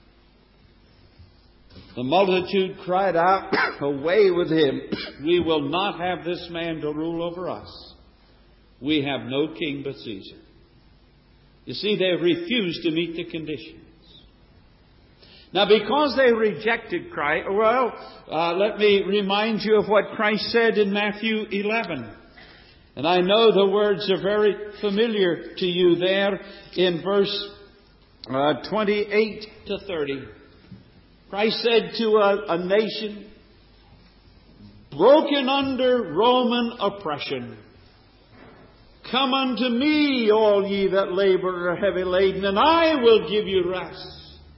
the multitude cried out, away with Him. We will not have this man to rule over us. We have no king but Caesar. You see, they refused to meet the conditions. Now, because they rejected Christ, let me remind you of what Christ said in Matthew 11. And I know the words are very familiar to you there in verse 28 to 30. Christ said to a nation broken under Roman oppression, come unto me, all ye that labor are heavy laden, and I will give you rest.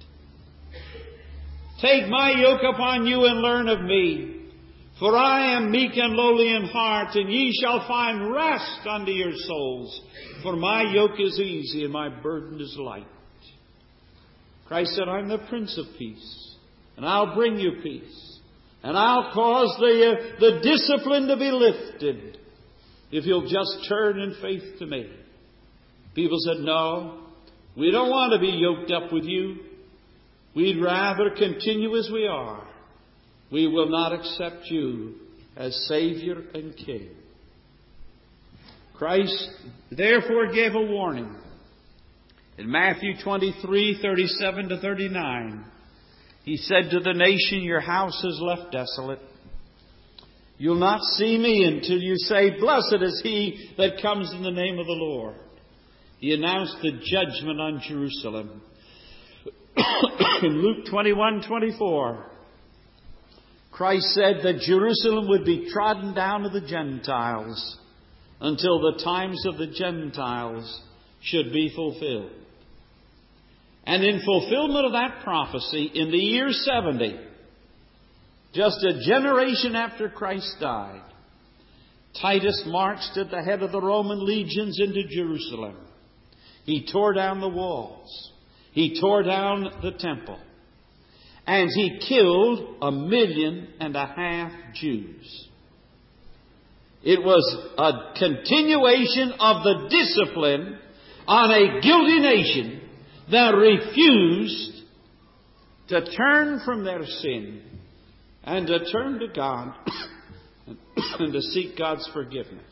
Take my yoke upon you and learn of me, for I am meek and lowly in heart, and ye shall find rest unto your souls. For my yoke is easy and my burden is light. Christ said, I'm the Prince of Peace, and I'll bring you peace. And I'll cause the discipline to be lifted if you'll just turn in faith to me. People said, no, we don't want to be yoked up with you. We'd rather continue as we are. We will not accept you as Savior and King. Christ therefore gave a warning. In Matthew 23:37 to 39, He said to the nation, your house is left desolate. You'll not see me until you say, "Blessed is he that comes in the name of the Lord." He announced the judgment on Jerusalem. In Luke 21:24, Christ said that Jerusalem would be trodden down of the Gentiles until the times of the Gentiles should be fulfilled. And in fulfillment of that prophecy, in the year 70, just a generation after Christ died, Titus marched at the head of the Roman legions into Jerusalem. He tore down the walls. He tore down the temple. And he killed 1.5 million Jews. It was a continuation of the discipline on a guilty nation that refused to turn from their sin and to turn to God and to seek God's forgiveness.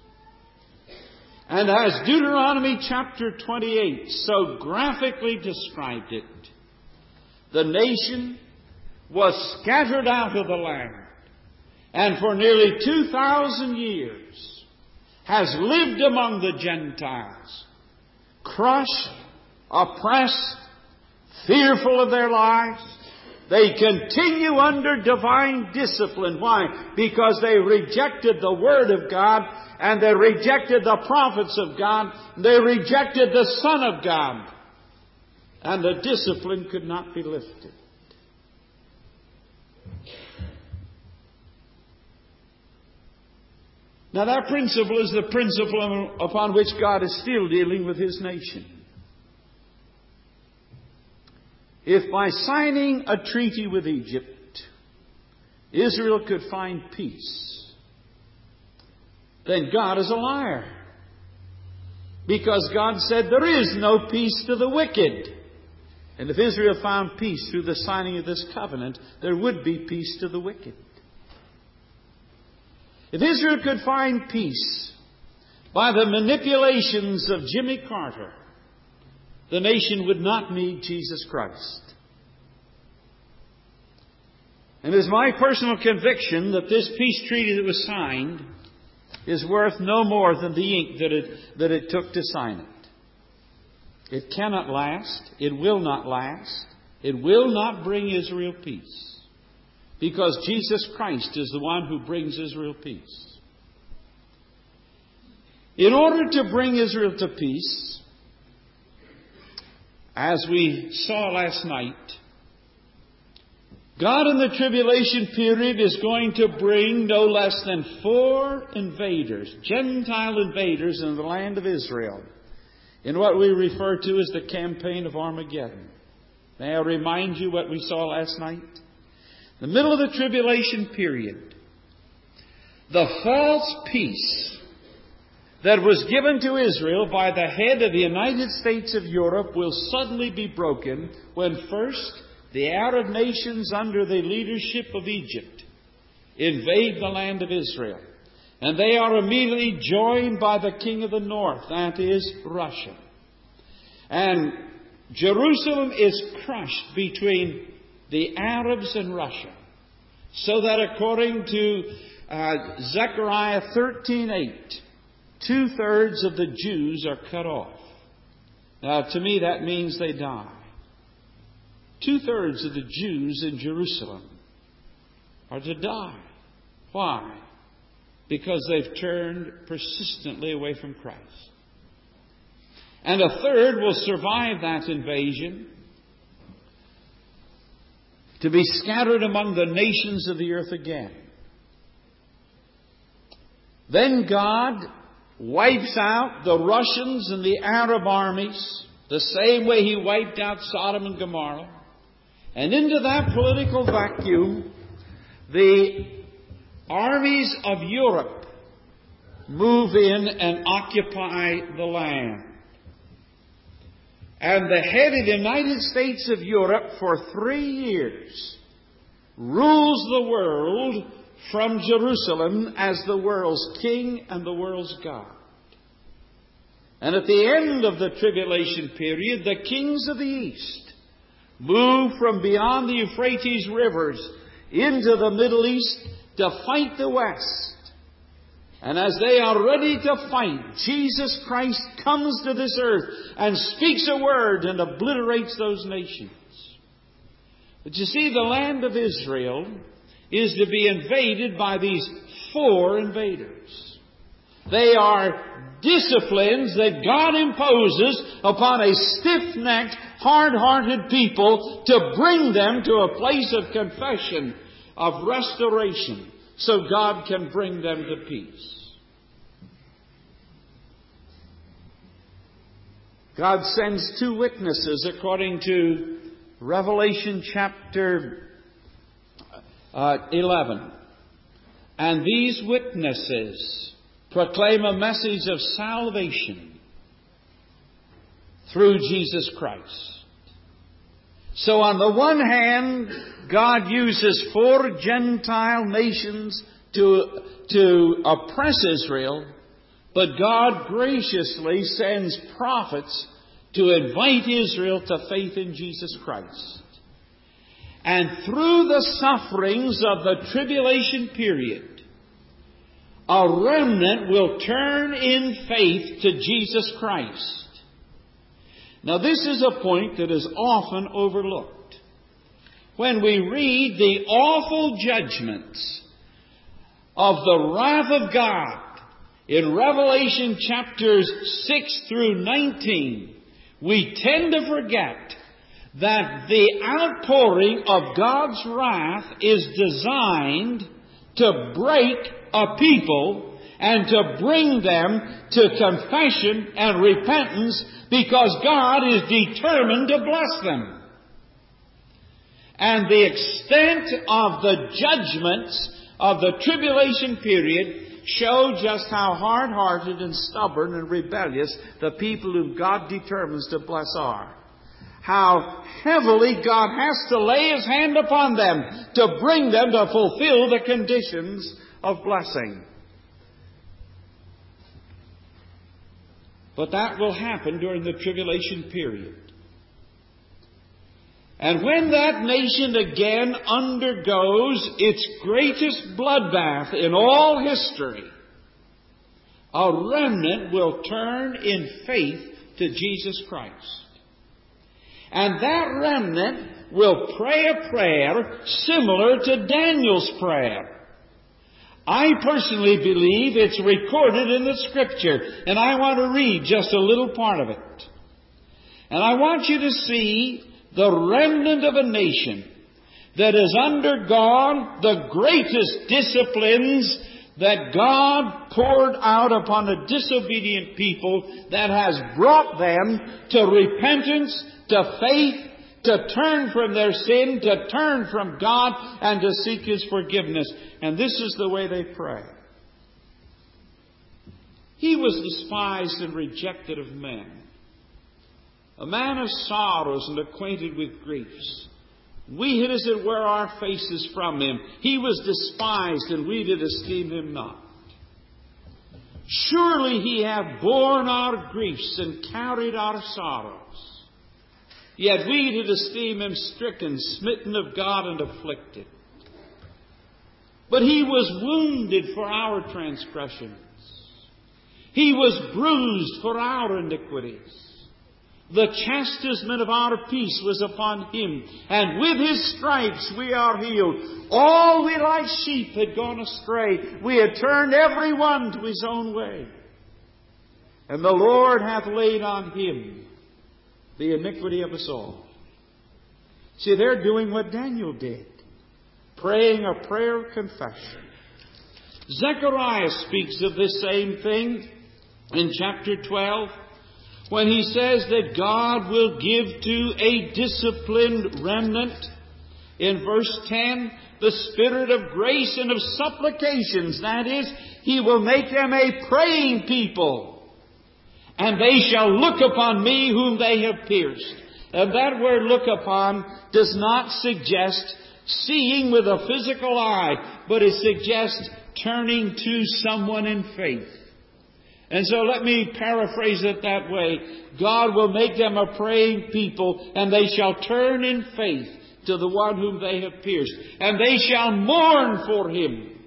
And as Deuteronomy chapter 28 so graphically described it, the nation was scattered out of the land and for nearly 2,000 years has lived among the Gentiles, crushed, oppressed, fearful of their lives. They continue under divine discipline. Why? Because they rejected the Word of God, and they rejected the prophets of God. They rejected the Son of God. And the discipline could not be lifted. Now that principle is the principle upon which God is still dealing with His nation. If by signing a treaty with Egypt, Israel could find peace, then God is a liar. Because God said there is no peace to the wicked. And if Israel found peace through the signing of this covenant, there would be peace to the wicked. If Israel could find peace by the manipulations of Jimmy Carter, the nation would not need Jesus Christ. And it is my personal conviction that this peace treaty that was signed is worth no more than the ink that it took to sign it. It cannot last. It will not last. It will not bring Israel peace. Because Jesus Christ is the one who brings Israel peace. In order to bring Israel to peace, as we saw last night, God in the tribulation period is going to bring no less than 4 invaders, Gentile invaders in the land of Israel, in what we refer to as the campaign of Armageddon. May I remind you what we saw last night? In the middle of the tribulation period, the false peace that was given to Israel by the head of the United States of Europe will suddenly be broken when first the Arab nations under the leadership of Egypt invade the land of Israel. And they are immediately joined by the king of the north, that is Russia. And Jerusalem is crushed between the Arabs and Russia. So that according to Zechariah 13:8, 2/3 of the Jews are cut off. Now to me that means they die. 2/3 of the Jews in Jerusalem are to die. Why? Because they've turned persistently away from Christ. And 1/3 will survive that invasion to be scattered among the nations of the earth again. Then God wipes out the Russians and the Arab armies the same way He wiped out Sodom and Gomorrah. And into that political vacuum, the armies of Europe move in and occupy the land. And the head of the United States of Europe for 3 years rules the world from Jerusalem as the world's king and the world's God. And at the end of the tribulation period, the kings of the East move from beyond the Euphrates rivers into the Middle East to fight the West. And as they are ready to fight, Jesus Christ comes to this earth and speaks a word and obliterates those nations. But you see, the land of Israel is to be invaded by these 4 invaders. They are disciplines that God imposes upon a stiff-necked, hard-hearted people to bring them to a place of confession, of restoration, so God can bring them to peace. God sends 2 witnesses according to Revelation chapter 11. And these witnesses proclaim a message of salvation through Jesus Christ. So on the one hand, God uses 4 Gentile nations to oppress Israel, but God graciously sends prophets to invite Israel to faith in Jesus Christ. And through the sufferings of the tribulation period, a remnant will turn in faith to Jesus Christ. Now this is a point that is often overlooked. When we read the awful judgments of the wrath of God in Revelation chapters 6 through 19, we tend to forget that the outpouring of God's wrath is designed to break a people and to bring them to confession and repentance, because God is determined to bless them. And the extent of the judgments of the tribulation period show just how hard-hearted and stubborn and rebellious the people whom God determines to bless are. How heavily God has to lay His hand upon them to bring them to fulfill the conditions of blessing. But that will happen during the tribulation period. And when that nation again undergoes its greatest bloodbath in all history, a remnant will turn in faith to Jesus Christ. And that remnant will pray a prayer similar to Daniel's prayer. I personally believe it's recorded in the Scripture, and I want to read just a little part of it. And I want you to see the remnant of a nation that has undergone the greatest disciplines that God poured out upon a disobedient people, that has brought them to repentance, to faith, to turn from their sin, to turn from God, and to seek His forgiveness. And this is the way they pray. He was despised and rejected of men, a man of sorrows and acquainted with griefs. We hid, as it were, our faces from Him. He was despised, and we did esteem Him not. Surely He hath borne our griefs and carried our sorrows. Yet we did esteem Him stricken, smitten of God, and afflicted. But He was wounded for our transgressions. He was bruised for our iniquities. The chastisement of our peace was upon Him, and with His stripes we are healed. All we like sheep had gone astray. We had turned every one to his own way. And the Lord hath laid on Him the iniquity of us all. See, they're doing what Daniel did, praying a prayer of confession. Zechariah speaks of this same thing in chapter 12, when he says that God will give to a disciplined remnant, in verse 10, the spirit of grace and of supplications. That is, He will make them a praying people. And they shall look upon me whom they have pierced. And that word look upon does not suggest seeing with a physical eye, but it suggests turning to someone in faith. And so let me paraphrase it that way. God will make them a praying people, and they shall turn in faith to the one whom they have pierced. And they shall mourn for Him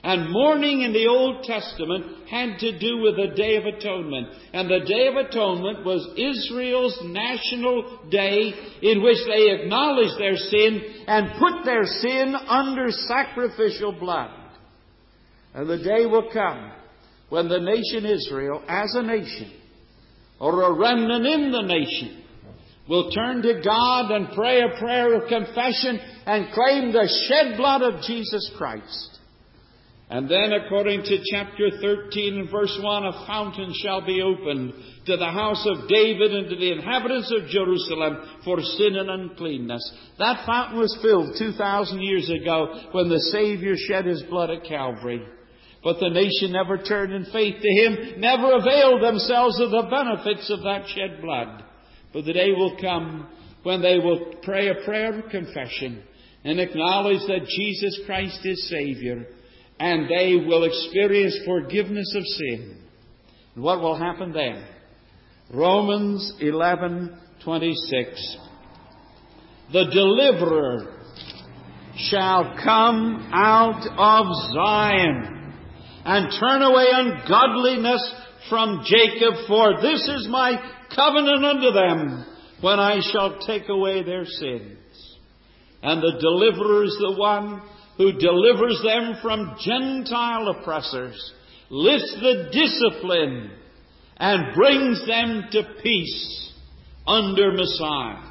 And mourning in the Old Testament had to do with the Day of Atonement. And the Day of Atonement was Israel's national day in which they acknowledged their sin and put their sin under sacrificial blood. And the day will come when the nation Israel, as a nation, or a remnant in the nation, will turn to God and pray a prayer of confession and claim the shed blood of Jesus Christ. And then, according to chapter 13 and verse 1, a fountain shall be opened to the house of David and to the inhabitants of Jerusalem for sin and uncleanness. That fountain was filled 2,000 years ago when the Savior shed His blood at Calvary. But the nation never turned in faith to Him, never availed themselves of the benefits of that shed blood. But the day will come when they will pray a prayer of confession and acknowledge that Jesus Christ is Savior. And they will experience forgiveness of sin. And what will happen then? Romans 11:26. The deliverer shall come out of Zion and turn away ungodliness from Jacob, for this is my covenant unto them when I shall take away their sins. And the deliverer is the one who delivers them from Gentile oppressors, lifts the discipline, and brings them to peace under Messiah.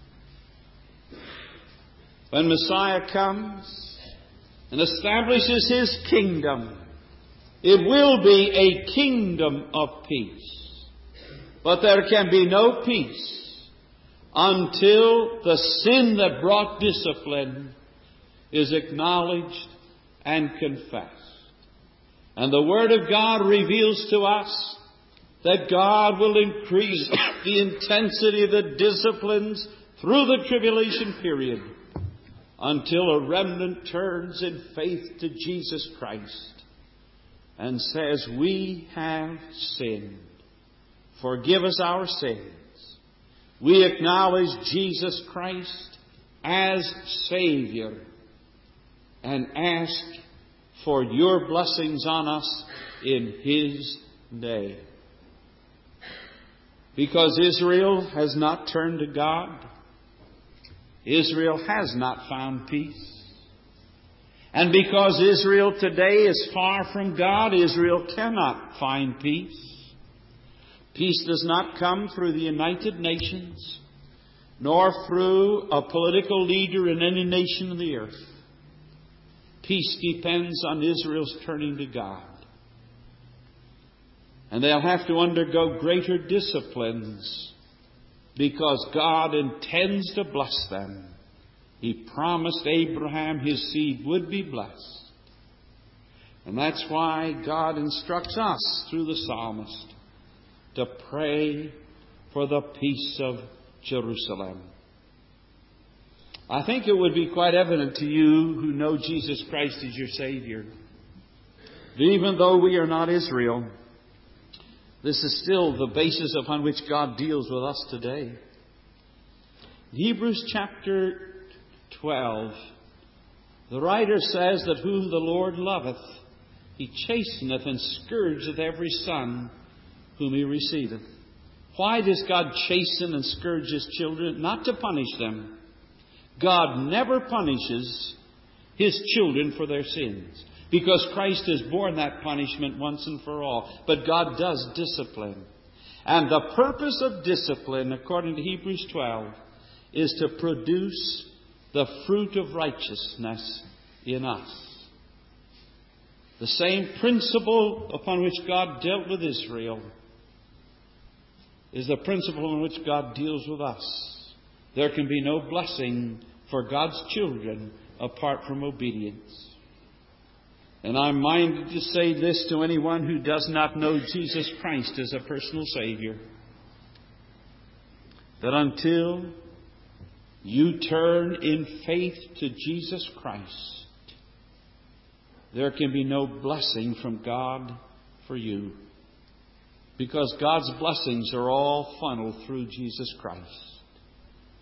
When Messiah comes and establishes His kingdom, it will be a kingdom of peace. But there can be no peace until the sin that brought discipline is acknowledged and confessed. And the Word of God reveals to us that God will increase the intensity of the disciplines through the tribulation period until a remnant turns in faith to Jesus Christ and says, "We have sinned. Forgive us our sins." We acknowledge Jesus Christ as Savior and ask for your blessings on us in His name. Because Israel has not turned to God, Israel has not found peace. And because Israel today is far from God, Israel cannot find peace. Peace does not come through the United Nations, nor through a political leader in any nation of the earth. Peace depends on Israel's turning to God. And they'll have to undergo greater disciplines because God intends to bless them. He promised Abraham his seed would be blessed. And that's why God instructs us through the psalmist to pray for the peace of Jerusalem. I think it would be quite evident to you who know Jesus Christ as your Savior that even though we are not Israel, this is still the basis upon which God deals with us today. In Hebrews chapter 12, the writer says that whom the Lord loveth, He chasteneth and scourgeth every son whom He receiveth. Why does God chasten and scourge His children? Not to punish them. God never punishes His children for their sins, because Christ has borne that punishment once and for all. But God does discipline. And the purpose of discipline, according to Hebrews 12, is to produce the fruit of righteousness in us. The same principle upon which God dealt with Israel is the principle in which God deals with us. There can be no blessing for God's children apart from obedience. And I'm minded to say this to anyone who does not know Jesus Christ as a personal Savior, that until you turn in faith to Jesus Christ, there can be no blessing from God for you. Because God's blessings are all funneled through Jesus Christ.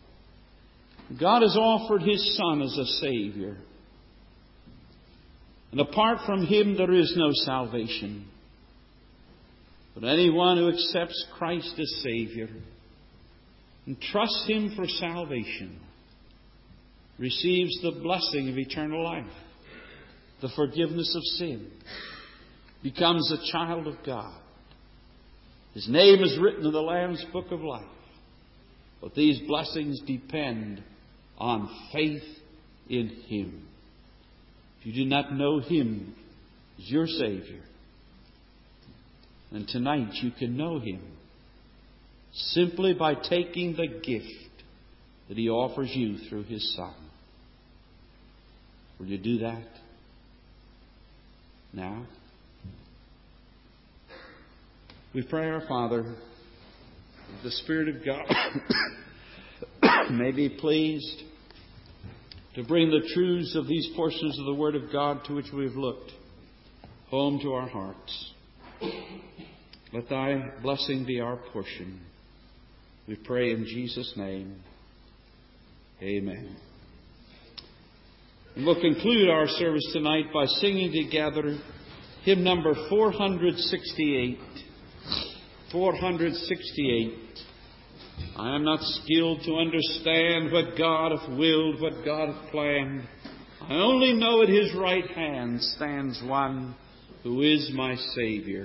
God has offered His Son as a Savior. And apart from Him there is no salvation. But anyone who accepts Christ as Savior and trusts Him for salvation receives the blessing of eternal life, the forgiveness of sin, becomes a child of God. His name is written in the Lamb's Book of Life. But these blessings depend on faith in Him. If you do not know Him as your Savior, then tonight you can know Him simply by taking the gift that He offers you through His Son. Will you do that now? We pray, our Father, that the Spirit of God may be pleased to bring the truths of these portions of the Word of God to which we have looked home to our hearts. Let Thy blessing be our portion. We pray in Jesus' name. Amen. And we'll conclude our service tonight by singing together hymn number 468. 468. I am not skilled to understand what God hath willed, what God hath planned. I only know at His right hand stands one who is my Savior.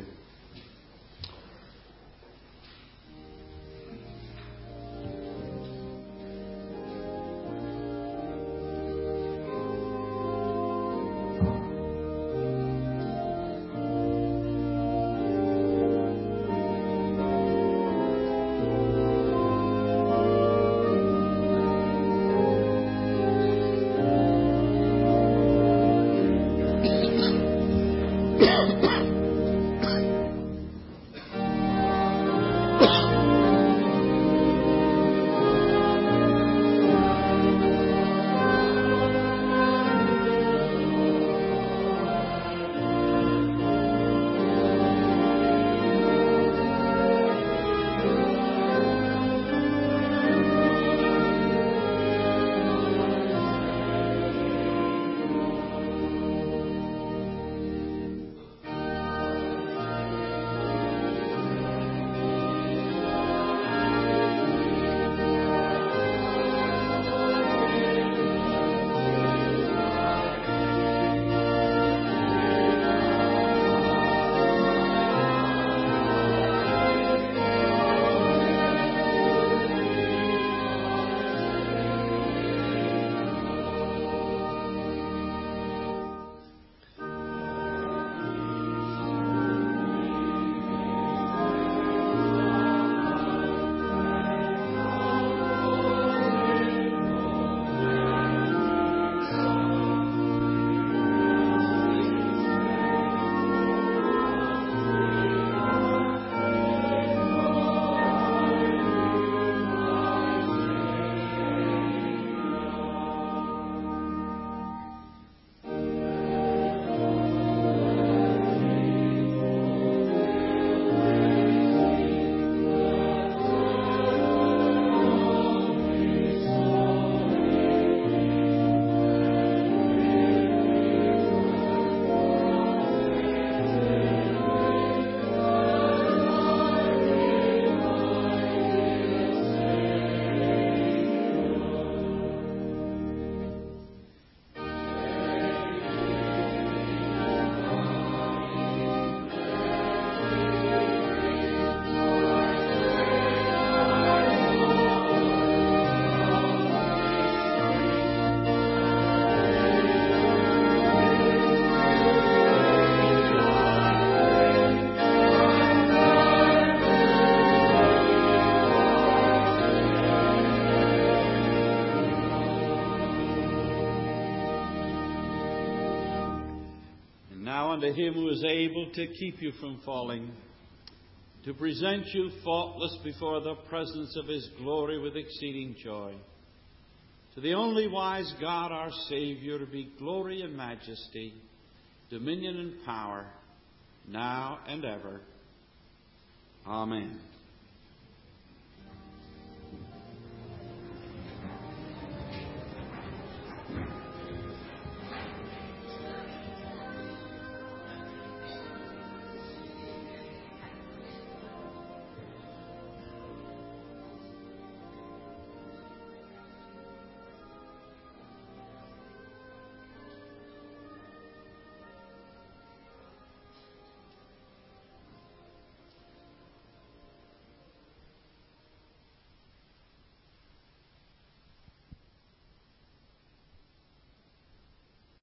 Unto Him who is able to keep you from falling, to present you faultless before the presence of His glory with exceeding joy. To the only wise God, our Savior, be glory and majesty, dominion and power, now and ever. Amen.